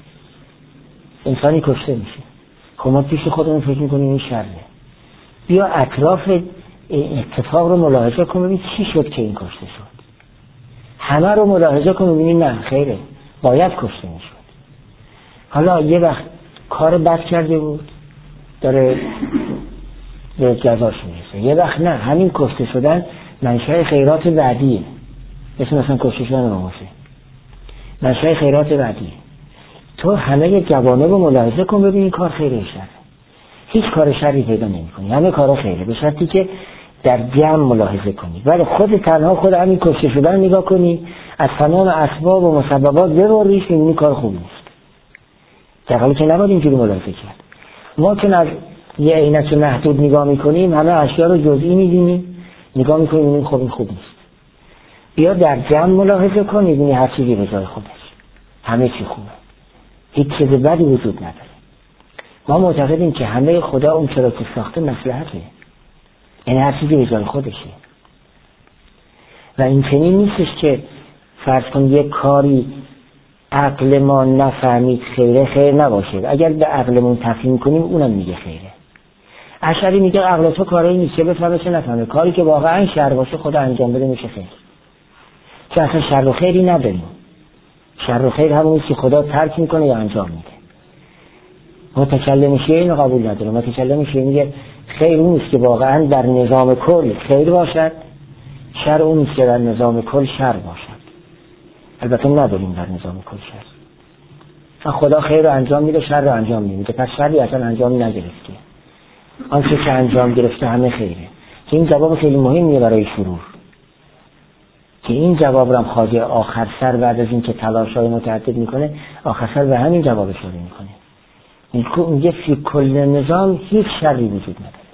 خب ما پیش خودمون فکر میکنیم این شره. بیا اطراف اتفاق رو ملاحظه کن، ببین چی شد که این کشته شد. همه رو ملاحظه کن می‌بینی نه خیره، باید کشته میشد. حالا یه وقت کار بد کرده بود داره به جزاش میرسه، یه وقت نه، همین کشته شدن منشأ خیرات بعدیه، مثلا کشته شدن امام حسین منشأ خیرات بعدیه. تو همه جوانب رو ملاحظه کن ببین این کار خیره شره، هیچ کار شری پیدا نمی‌کنی، همه کارا خیره، به شرطی که در جمع ملاحظه کنی. ولی خود تنها خود همین کشته شدن نگاه کنی، از تمام اسباب و مسببات ببریش، این کار خوب نیست. در حالی که نباید اینجوری ملاحظه کرد. ما که از یه عینک محدود نگاه میکنیم، همه اشیا رو جزئی می‌بینیم، نگاه میکنیم این خوب نیست. بیا در جمع ملاحظه کن، می‌بینی هر چیزی به جای خودش، همه چی خوبه، هیچ چیز بدی وجود نداره. ما معتقدیم که همه خدا اون چرا که ساخته مصلحته، یعنی هر چیزی به جای خودشه. و این چنین نیستش که فرض کن یک کاری عقل ما نفهمید خیره، خیر نباشه، اگر به عقلمون تفهیم کنیم اونم میگه خیره. اشعری میگه عقل تو کاری نیست، چه بفهمه چه نفهمه، کاری که واقعا شر باشه خدا انجام بده میشه خیر. چون اصلا شر و خیری نداریم، شر و خیر همونی که خدا ترک میکنه یا انجام میده. متکلم شیعه اینو قبول نداره. متکلم شیعه میگه خیر اون است که واقعا در نظام کل خیر باشد، شر اون است که در نظام کل شر باشد. البته نداریم در نظام کل شر، خدا خیر رو انجام میده، شر رو انجام نمیده، پس شری اصلا انجام نگرفته، آنچه که انجام گرفته همه خیره. که این جواب خیلی مهمیه برای شروع، که این جواب رو هم خواجه آخر سر بعد از این که تلاش‌های متعدد میکنه آخر سر به همین جواب اشاره میکنه. میگه فی کل نظام هیچ شری وجود نداره.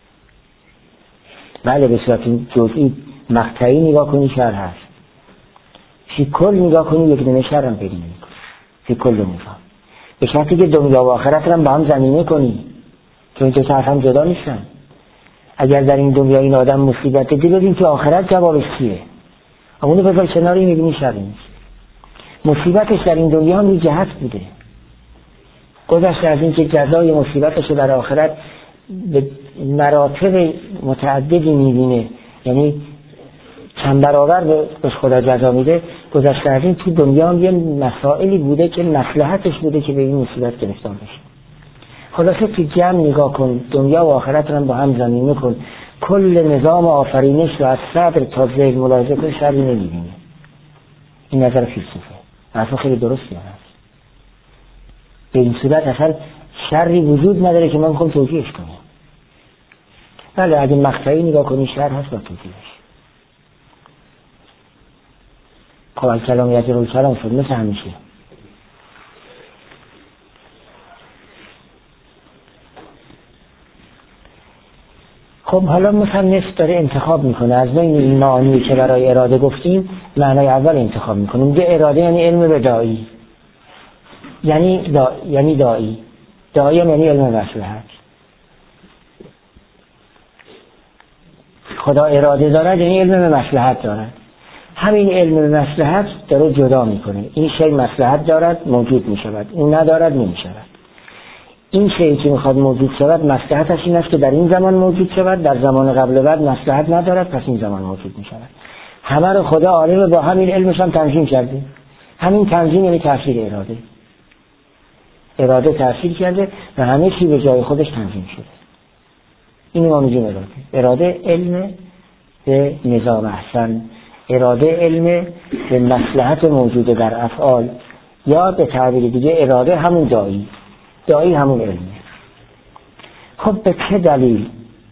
بله به صورت جزئی مقطعی نگاه کنی شر هست، فی کل نگاه کنی یک دونه شر هم پیدا نمی‌کنی. فی کل نظام به شرطی که دنیا و آخرت رو با هم زمینه کنی، چون دو طرف هم جدا نیستن. اگر در این دنیا این آدم مصیبت دیدی ببین که آخرت جوابش چیه، اونو بذار کناری میبینی شر نیست. مصیبتش در این دنیا هم جهت بوده، گذشته از این که جزای مصیبتش در آخرت به مراتب متعددی میبینه، یعنی چند برابر به خدا جزا میده. گذشته از این تو دنیا هم یه مسائلی بوده که مصلحتش بوده که به این مصیبت گرفتار بشه. خلاصه تو جمع نگاه کن، دنیا و آخرت رو با هم زمینه کن، کل نظام آفرینش رو از صدر تا ذیل ملاحظه کن، شری نمیبینی. این نظر فیلسوفه، اصلا خیلی درستی هست. به این صورت اصلا شری وجود نداره که من میخوام توجیهش کنم. بله اگه مقطعی نگاه کنی شر هست با توجیهش. خب الکلام یجر الکلام شد مثل همیشه. خب حالا مصنف داره انتخاب میکنه از بین این معانی که برای اراده گفتیم، معنای اول انتخاب میکنه. میگه اراده یعنی علم بدایی، یعنی دایی هم یعنی علم مصلحت. خدا اراده دارد یعنی علم مصلحت دارد. همین علم مصلحت داره جدا میکنه، این شی مصلحت دارد موجود میشود، این ندارد نمیشود. این شیئی که میخواد موجود شود مصلحتش این است که در این زمان موجود شود، در زمان قبل بعد مصلحت ندارد، پس این زمان موجود میشود. همه رو خدا عالم با همین علمش هم تنظیم کرده. همین تنظیم یعنی تأثیر اراده تأثیر کرده و همه چی به جای خودش تنظیم شده. این ما میگیم اراده علم به نظام احسن، اراده علم به مصلحت موجود در افعال، یا به تعبیر دیگه اراده همون دایی همون علمه. خب به چه دلیل؟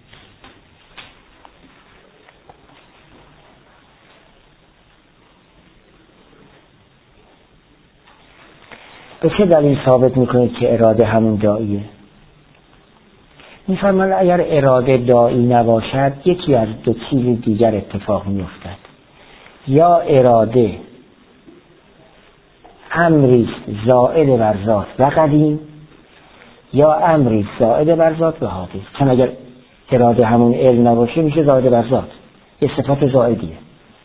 به چه دلیل ثابت میکنید که اراده همون داییه؟ میفرماید اگر اراده دایی نباشد یکی از دو چیز دیگر اتفاق میافتد. یا اراده امری زائد بر ذات و قدیم، یا امری زائد بر ذات و حادث. چون اگر اراده همون علم نباشه میشه زائد بر ذات، یه صفت زائدیه.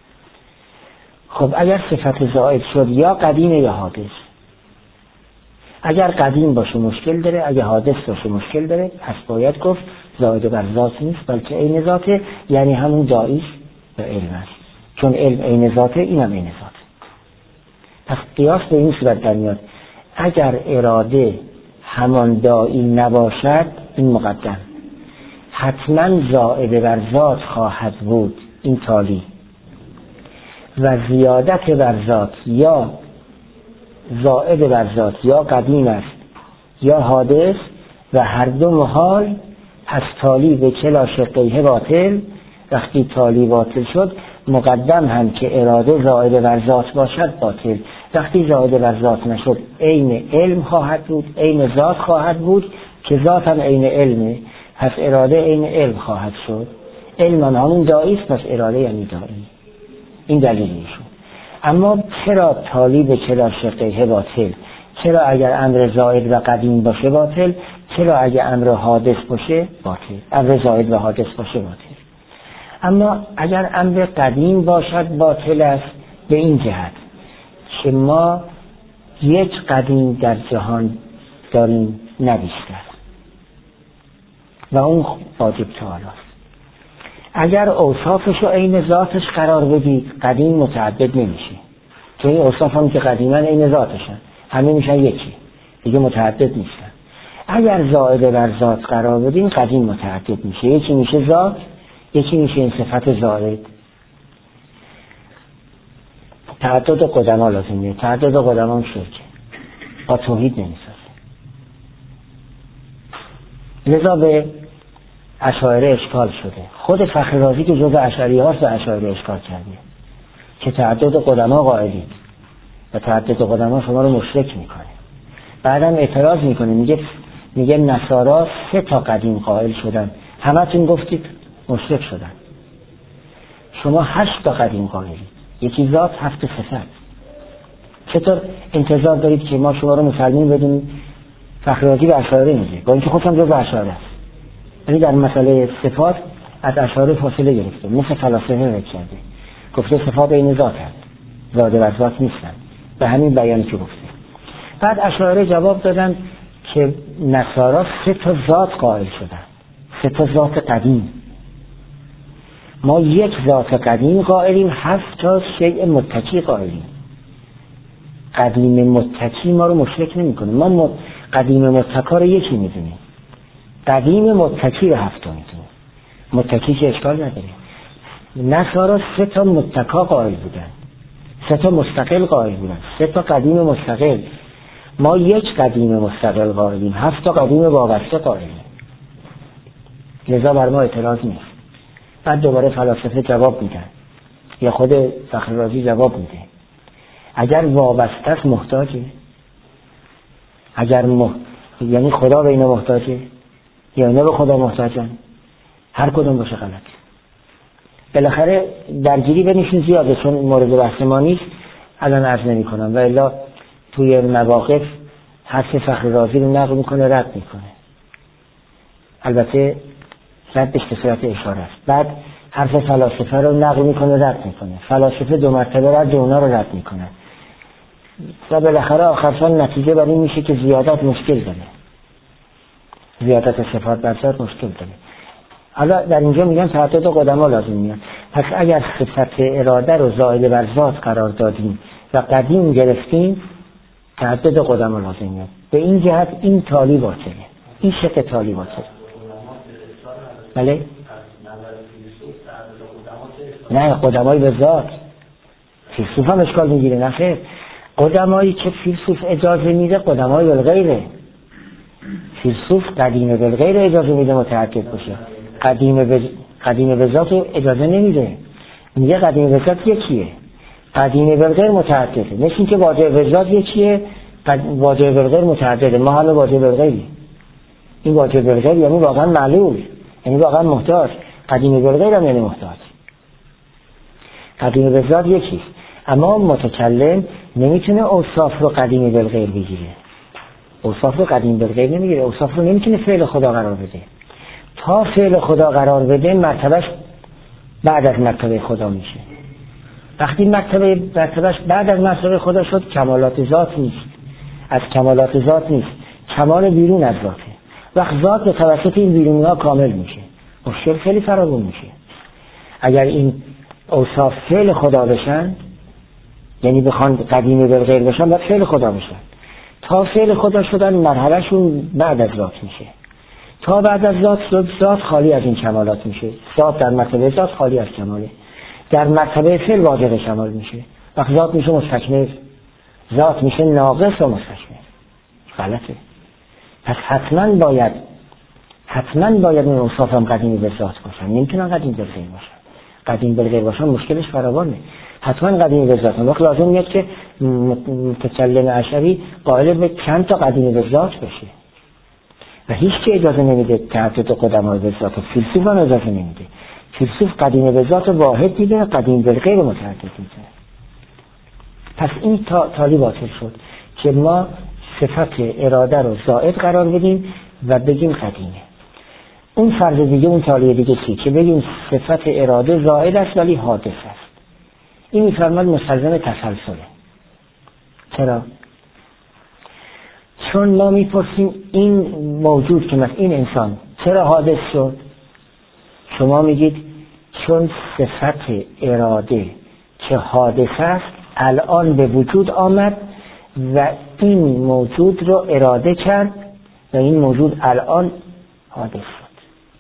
خب اگر صفت زائد شد یا قدیم یا حادث. اگر قدیم باشه مشکل داره، اگر حادث باشه مشکل داره، پس باید گفت زائد بر ذات نیست بلکه عین ذاته، یعنی همون دایی و علم است. چون علم عین ذاته، اینم عین ذاته. پس قیاس به این صورت در میاد اگر اراده همان دائی نباشد، این مقدم، حتما زائد بر ذات خواهد بود، این تالی، و زیادت بر ذات یا زائد بر ذات یا قدیم است یا حادث و هر دو محال، پس تالی به کلا شقیه باطل. وقتی تالی باطل شد مقدم هم که اراده زائد بر ذات باشد باطل. وقتی زائد بر ذات نشد عین علم خواهد بود، عین ذات خواهد بود که ذات هم عین علمه، پس اراده عین علم خواهد شد. علم هم همون دائی است، پس اراده یعنی دائی. این دلیلشون. اما چرا تالی به کلا شقیه باطل؟ چرا اگر امر زائد و قدیم باشه باطل؟ چرا اگر امر حادث باشه باطل؟ امر زائد و حادث باشه باطل. اما اگر امر قدیم باشد باطل است به این جهت که ما یک قدیم در جهان داریم نه بیشتر و اون واجب تعالی است. اگر اوصافش رو عین ذاتش قرار بدید قدیم متعدد نمیشه، چون این اوصاف هم که قدیمن عین ذاتشن، همه میشن یکی دیگه، متعدد نیستن. اگر زائد بر ذات قرار بدین قدیم متعدد میشه، یکی میشه ذات، یکی میشه این صفت زائد. تعدد قدما لازمه، تعدد قدما هم شرکه، با توحید نمیسازه. لذا به اشاعره اشکال شده. خود فخر رازی که جزء اشعری هاست به اشاعره اشکال کرده که تعدد قدما قائلید و تعدد قدما شما رو مشرک میکنه. بعدم اعتراض میکنه، میگه نصارا 3 تا قدیم قائل شدن، همتون گفتید مشرک شدن. شما 8 تا قدیم قائلید، یکی ذات، 7 صفت. چطور انتظار دارید که ما شما رو مسلمین بدونیم؟ فخر رازی به اشاعره میگه، با اینکه خودم جزء اشاعره است، ولی در مسئله صفات از اشاعره فاصله گرفته، مثل فلاسفه رد کرده، گفته صفات این ذات هست، زائد بر ذات نیستن، به همین بیانی که گفته. بعد اشاعره جواب دادن که نصارا 3 تا ذات قائل شدن، 3 تا ذات قدیم. ما 1 ذات قدیم قائلیم، 7 تا شیء متکی قائلیم. قدیم متکی ما رو مشرک نمی‌کنه، ما قدیم متکا رو یکی می‌دونیم، قدیم متکی رو 7 تا می‌دونیم. متکی که اشکال نداره. نصارا 3 تا متکا قائل بودن، 3 تا مستقل قائل بودن، 3 تا قدیم مستقل. ما 1 قدیم مستقل قائلیم، 7 تا قدیم وابسته قائلیم. لذا بر ما اعتراض نیست. بعد دوباره فلاسفه جواب میدن، یا خود فخر رازی جواب میده، اگر وابسته است محتاجه، یعنی خدا به اینا محتاجه یا اینا به خدا محتاجن، هر کدوم باشه غلط. بالاخره درگیری بینشون زیاده، چون مورد بحث ما نیست، الان عرض نمی کنم، و الا توی مواقف حرف فخر رازی رو نقل میکنه، رد میکنه، البته ردش به صورت اشاره است. بعد حرف فلاسفه رو نقل میکنه، رد میکنه، فلاسفه 2 مرتبه رد اونا رو رد میکنه، و بالاخره آخرشان نتیجه بر این میشه که زیادت مشکل داره، زیادت صفات بر ذات مشکل داره. حالا در اینجا میگن تعدد قدما لازم میاد. پس اگر صفت اراده رو زائد بر ذات قرار دادیم و قدیم گرفتیم، تعدد قدما لازم میاد. به این جهت این تالی باطله، این شق تالی باطله. بله؟ نه، قدمای به ذات فیلسوف هم اشکال میگیره. نه خیر، قدمایی که فیلسوف اجازه میده قدمای بالغیره. فیلسوف قدیم بالغیر اجازه میده متعدد باشه، قدیم به ذات اجازه نمیده، میگه قدیم به ذات یکیه، قدیم بالغیر متعدده. مثل این که واجب به ذات یکیه، واجب بالغیر متعدده. ما حالا واجب بالغیری، این واجب بالغیر یعنی واقعا معلول، یعنی واقعا محتاج. قدیم بالغیر هم یعنی محتاج. قدیم به ذات یکیست، اما متکلم نمیتونه اوصاف رو قدیم بالغیر بگیره، اوصاف رو قدیم بالغیر نمیگیره، اوصاف رو نمیتونه فعل خدا قرار بده. تا فعل خدا قرار بده مرتبهش بعد از مرتبه خدا میشه. وقتی مرتبهش بعد از مرتبه خدا شد، کمالات ذات نیست، از کمالات ذات نیست، کمال بیرون از ذاته. وقت ذات به توسط این بیرونی ها کامل میشه، مشکل خیلی فراوون میشه. اگر این اوصاف فعل خدا بشن یعنی بخوان قدیم بالغیر باشن باید فعل خدا باشن. تا فعل خدا شدن مرحلهشون بعد از ذات میشه. تا بعد از ذات خالی از این کمالات میشه. ذات در مرتبه ذات خالی از کماله. در مرتبه فعل واجب کمال میشه. وقت ذات میشه مستکمل، ذات میشه ناقص و مستکمل. غلطه. پس حتما باید این اوصاف هم قدیمی به ذات باشن. نمیتونن قدیم بالغیر باشن. قدیم بالغیر باشن مشکلش فراوانه. حتما قدیمی به ذات. وقت لازم میاد که متکلم اشعری قائل به چند تا قدیمی به ذات بشه و هیچ که اجازه نمیده تعدد قدمای به ذات. فیلسوف هم اجازه نمیده. فیلسوف قدیم به ذات واحد دیده، قدیم بالغیر متعدد دیده. پس این تالی باطل شد که ما صفت اراده رو زائد قرار بدیم و بگیم قدیمه. اون فرض دیگه، اون تالی دیگه چی؟ که بگیم صفت اراده زائد است ولی حادث است. این میفرماد مستلزم تسلسله. چرا؟ چون ما میپرسیم این موجود که مثل این انسان چرا حادث شد؟ شما میگید چون صفت اراده که حادث است الان به وجود آمد و این موجود رو اراده کرد و این موجود الان حادث شد.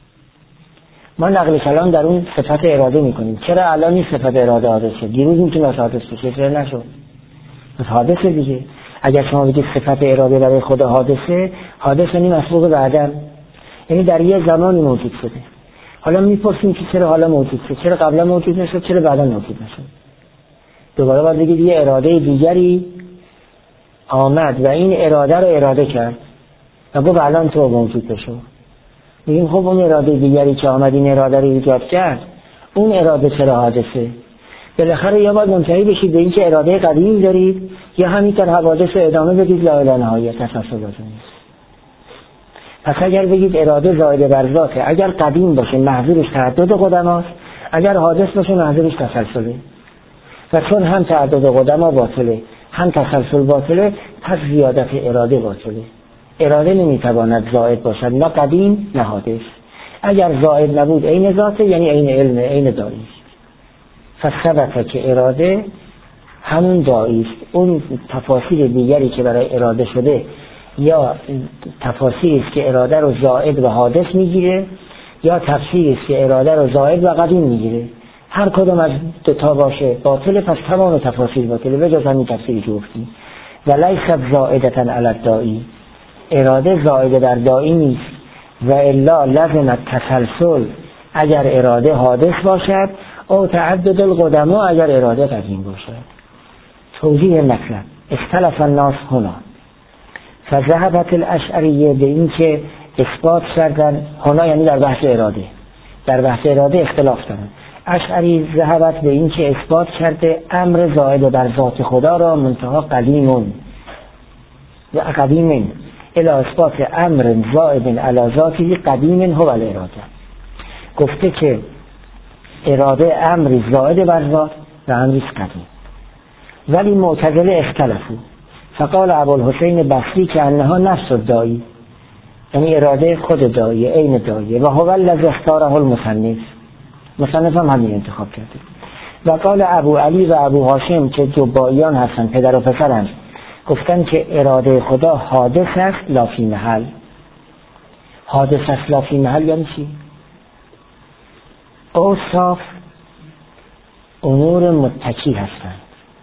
ما نقل کلام در اون صفت اراده میکنیم. چرا الان این صفت اراده حادث شد؟ دیروز میتونه حادث بشه، چرا نشد؟ پس حادث دیگه. اگر شما بگید صفت اراده برای خود حادثه، حادث یعنی مسبوق به عدم، یعنی در یه زمانی موجود شده. حالا میپرسیم که چرا حالا موجود شد؟ چرا قبلا موجود نشد؟ چرا بعدا موجود نشد؟ دوباره باید بگید یه اراده دیگری آمد و این اراده رو اراده کرد و گفت الان تو موجود بشو. میگیم خب اون اراده دیگری که آمد این اراده رو ایجاد کرد، اون اراده چرا حادثه؟ بالاخره یا باید منتهی بشید به این که اراده قدیم دارید یا همینطور حوادث رو ادامه بدید لا اله نهایت تسلسل نیست. پس اگر بگید اراده زائد بر ذاته، اگر قدیم باشه محذورش تعدد قدماست، اگر حادث باشه محذورش تسلسله. و چون هم تعدد قدما باطله هم تسلسل باطله، پس زیادت اراده باطله. اراده نمیتواند زائد باشد، نه قدیم نه حادث. اگر زائد نبود عین ذاته، یعنی عین علم، عین دایی است. فثبت که اراده همون دایی است. اون تفاصیل دیگری که برای اراده شده یا تفاصیلی است که اراده رو زائد و حادث میگیره یا تفسیری است که اراده رو زائد و قدیم میگیره. هر کدوم از دو تا باشه باطله، پس تمام تفاصیل باطله به جز همین تفسیری که گفتیم. و لیست زائدة علی الدائی، اراده زائد در دائی نیست. و الا لازم التسلسل اگر اراده حادث باشد، او تعدد القدما اگر اراده قدیم باشد. توضیح مطلب: اختلف الناس هنا، فذهبت الاشعریه به این که اثبات کردن هنا، یعنی در بحث اراده، در بحث اراده اختلاف دارن. اشعری ذهبت به این که اثبات کرده امر زائد بر ذات خدا را منتها قدیمون و قدیمین الی اثبات امر زائد علی ذاته قدیم هو الاراده. گفته که اراده امری زائد بر ذات و امری قدیم. ولی معتزله اختلفو، فقال ابوالحسین بصری که انها نفس الدائی، یعنی اراده خود دائی، عین دائی، و هو الذی اختاره المصنف، مصنف هم همین انتخاب کرده. و قال ابو علی و ابو هاشم که جبائیان هستن، پدر و پسرن، گفتن که اراده خدا حادث است لا فی محل. حادث است لا فی محل یعنی چی؟ اوصاف امور متکی هستند،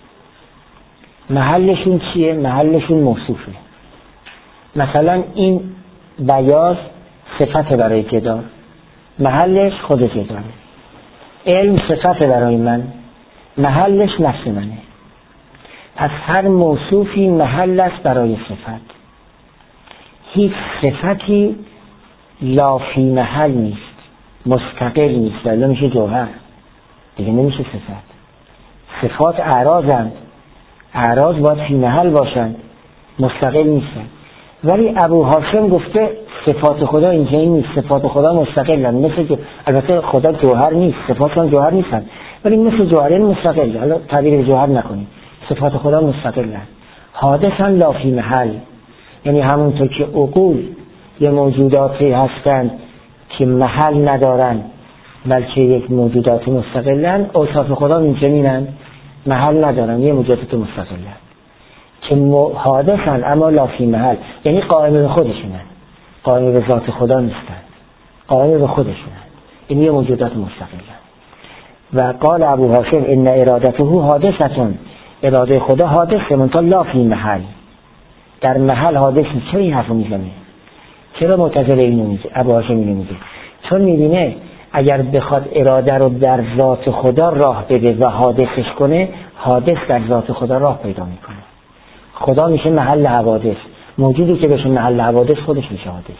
محلشون چیه؟ محلشون موصوفه. مثلا این بیاض صفت برای جدار، محلش خود جداره. علم صفت برای من، محلش نفس منه. پس هر موصوفی محل است برای صفت. هیچ صفتی لا فی محل نیست، مستقل نیست، ولی میشه جوهر، دیگه نمیشه صفت. صفات اعراضند، اعراض باید فی محل باشند، مستقل نیستند. ولی ابو هاشم گفته صفات خدا اینجایی نیست، صفات خدا مستقلن، مثل البته خدا جوهر نیست، صفات هم جوهر نیستن، ولی مثل جوهر مستقل. حالا تعبیر جوهر نکنید، صفات خدا مستقلن، حادثن لا فی محل، یعنی همونطور که عقول یه موجوداتی هستند که محل ندارن بلکه یک موجودات مستقلن، اوصاف خدا اینجنینن، محل ندارن، یه موجودات مستقلن که حادثن اما لا فی محل، یعنی قائم به خودشونن، قائم به ذات خدا نیستن، قائم به خودشونن، این یه موجودات مستقلن. و قال ابو هاشم ان ارادته حادثتون، اراده خدا حادثه منتها لا فی محل، در محل حادث نیست. چرا این حرفو میزنه؟ چرا معتزله اینو میگه؟ ابو هاشم اینو میگه چون میبینه اگر بخواد اراده رو در ذات خدا راه بده و حادثش کنه، حادث در ذات خدا راه پیدا میکنه، خدا میشه محل حوادث، موجودی که بشه محل حوادث خودش میشه حادث.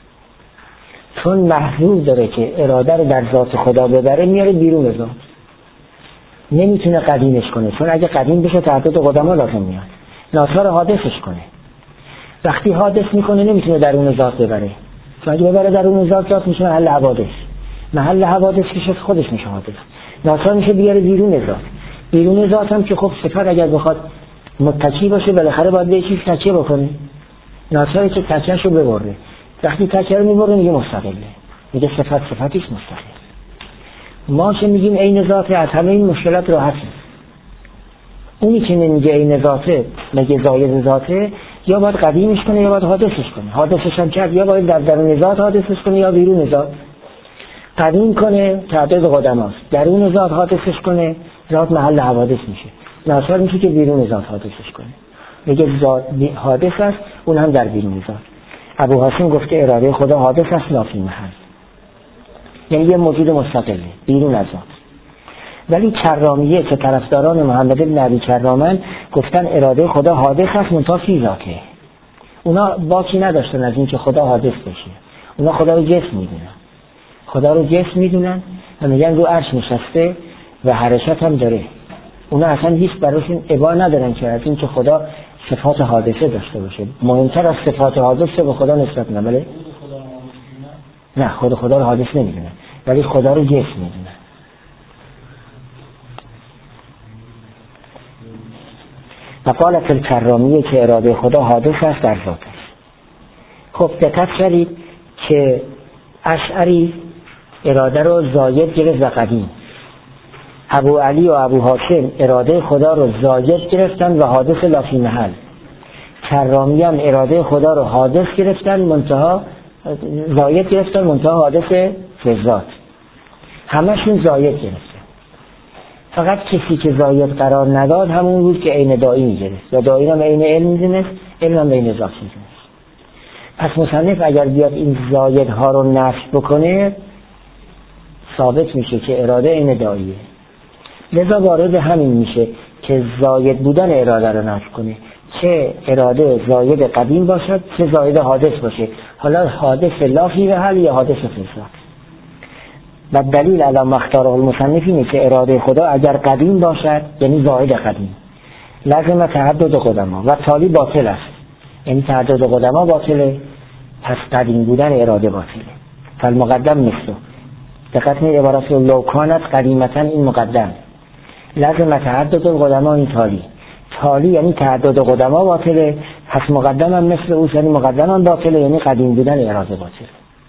چون محضور داره که اراده رو در ذات خدا ببره، میاره بیرون ذات، نمیتونه قدیمش کنه، چون اگه قدیم بشه تعدد قدما لازم میاد، ناچار حادثش کنه. وقتی حادث میکنه نمیتونه درون ذات ببره، چون اگه ببره درون ذات میشه محل حوادث، محل حوادث که شد خودش میشه حادث، ناچار میشه بیاره بیرون ذات. بیرون ذات هم که خب صفت اگر بخواد متکی باشه بالاخره باید به چیز تکیه بکنه، ناچاره که تکیه‌شو ببره. وقتی تکیه رو میبره میگه مستقله، میگه صفتیش مستقل. ما که میگیم عین ذاته، از همه این مشکلات راحت نیست. اونی که نمیگه عین ذاته، میگه زاید ذاته، یا باید قدیمش کنه یا باید حادثش کنه. حادثش هم کرد، یا باید در درون ذات حادثش کنه یا بیرون ذات. قدیم کنه تعدد قدماست، درون ذات حادثش کنه ذات محل حوادث میشه، ناچار میشه که بیرون ذات حادثش کنه، میگه ذات حادث است، اون هم در بیرون ذات. ابو هاشم گفته اراده خدا حادث است لا فی محل، یعنی یه موجود مستقله بیرون از ذات. ولی کرامیه که طرفداران محمد بن علی کرامن گفتن اراده خدا حادث است منتها فی ذاته، اونا باکی نداشتن از این که خدا حادث بشه، اونا خدا رو جسم میدونن، خدا رو جسم میدونن و میگن رو عرش نشسته و حرکت هم داره. اونا اصلا هیچ براشون ابا ندارن که از این که خدا صفات حادثه داشته باشه، مهمتر از صفات حادثه به خدا نسبت نه. بله؟ نه، خدا رو حادث نمیدونن ولی خدا رو جسم میدونن. مقالت الکرامیه که اراده خدا حادث است در ذاتش. خب دقت کردید که اشعری اراده رو زاید گرفت و قدیم، ابو علی و ابو هاشم اراده خدا رو زاید گرفتن و حادث لا فی محل، کرامی هم اراده خدا رو حادث گرفتن منتها زاید گرفتن منتها حادث فی ذات، همشون زاید گرفتن. فقط کسی که زاید قرار نداد همون بود که عین دائی میگرفت و دائی هم عین علم میدونست، علم هم عین ذات میدونست. پس مصنف اگر بیاد این زایدها رو نفی بکنه ثابت میشه که اراده عین داییه، لذا وارد همین میشه که زاید بودن اراده رو نفی کنه، چه اراده زاید قدیم باشد چه زاید حادث باشه، حالا حادث لا فی محل یا حادث فی ذات. و دلیل علی مختاره المصنف اینه که اراده خدا اگر قدیم باشد یعنی زاید قدیم لازم تعدد قدما و تالی باطل است، یعنی تعدد قدما باطله، پس قدیم بودن اراده باطله. فالمقدم مثل دقت می عبارت لو کانت قدیمتا، این مقدم لازم تعدد قدما، این تالی یعنی تعدد قدما باطله، پس مقدم هم مثل او، یعنی مقدم هم باطله، یعنی قدیم بودن اراده باطله.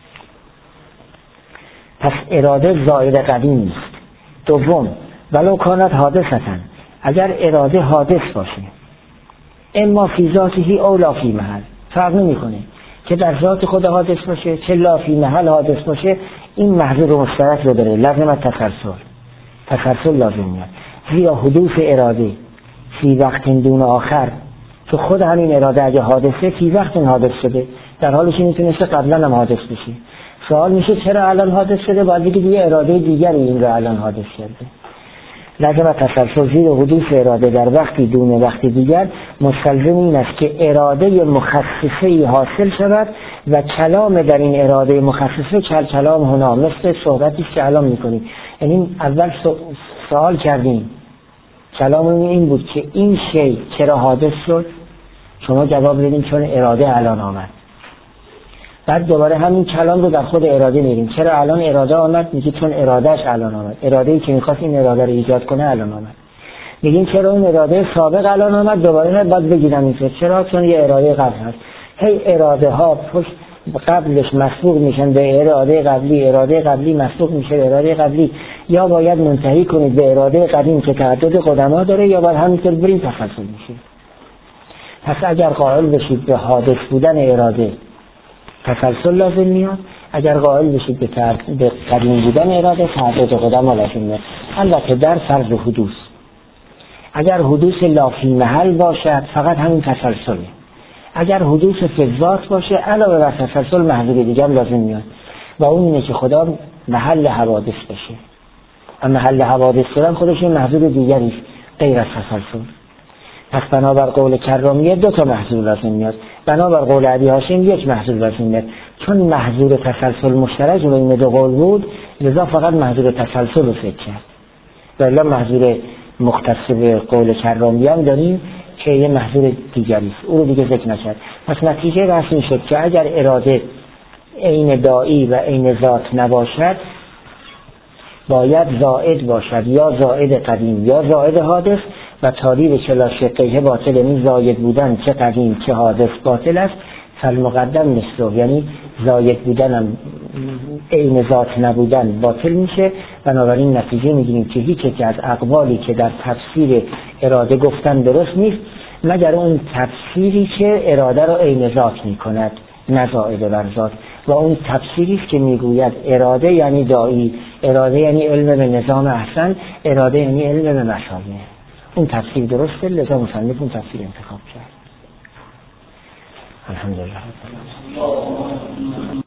پس اراده زائد قدیم نیست. دوم ولو کانت حادثتن، اگر اراده حادث باشه اما فی ذاته او لا فی محل، فرق نمیکنه که در ذات خدا حادث باشه چه لا فی محل حادث باشه، این محضور مشترک رو داره، لازم تسلسل لازم میاد. زیرا حدوث اراده فی وقت دون آخر، تو خود همین اراده اگه حادثه فی وقت حادث شده، در حالش میتونسته قبلا هم حادث بشه. سوال میشه چرا الان حادث شده؟ باید بگید یه اراده دیگری این رو الان حادث کرده. لازم تسلسل زیر حدوث اراده در وقتی دون وقتی دیگر مستلزم این است که اراده مخصصه حاصل شود و کلام در این اراده مخصصه کلام هنا، مثل صحبتی که الان میکنیم. یعنی اول سوال کردیم، کلاممون این بود که این شی چرا حادث شد، شما جواب بدین چون اراده الان آمد. بعد دوباره همین کلام رو در خود اراده میریم، چرا الان اراده آمد، میگه چون ارادهش الان آمد، اراده‌ای که میخواست این اراده رو ایجاد کنه الان آمد. میگیم چرا اون اراده سابق الان آمد، دوباره باید بگیرم این چرا، چون یه اراده قبل هست. هی اراده ها پشت قبلش مسبوق میشن به اراده قبلی، اراده قبلی مسبوق میشه به اراده قبلی، یا باید منتهی کنید به اراده قدیم که تعدد قدما داره، یا باید همینطور بریم تسلسل میشه. پس اگر قائل بشید به حادث بودن اراده تسلسل لازم میاد، اگر قائل بشید به قدیم بودن اراده تعدد قدما لازم میاد. البته در فرض حدوث، اگر حدوث لا فی محل باشد فقط همین تسلسله، اگر حدوث فی ذات باشه علاوه بر تسلسل محذور دیگه هم لازم میاد و اون اینه که خدا محل حوادث بشه. اما محل حوادث شدن خودش این محذور دیگری است غیر از تسلسل. پس بنابر قول کرامیه 2 تا محذور لازم میاد، بنابر قول ابی هاشم 1 محذور لازم میاد. چون محذور تسلسل مشترک بین 2 قول بود لذا فقط محذور تسلسل رو فکر کرد، ولی محذور مختص به قول کرامیه هم داریم که یه محذور دیگری است، او رو دیگه ذکر نکرد. پس نتیجه بحث این شد که اگر اراده عین داعی و عین ذات نباشد باید زائد باشد، یا زائد قدیم یا زائد حادث، و تاریب کلا شقیه باطل، یعنی زائد بودن چه قدیم چه حادث باطل است. فالمقدم نصف، یعنی زائد بودن هم عین ذات نبودن باطل میشه. بنابراین نتیجه میگیریم که هیچ یک از اقوالی که در تفسیر اراده گفتن درست نیست مگر اون تفسیری که اراده رو عین ذات میکند نه زائد بر ذات، و اون تفسیری است که میگوید اراده یعنی داعی، اراده یعنی علم به نظام احسن، اراده یعنی علم به مشابه. اون تفسیر درسته، لذا مصنف اون تفسیر انتخاب کرد. الحمدلله.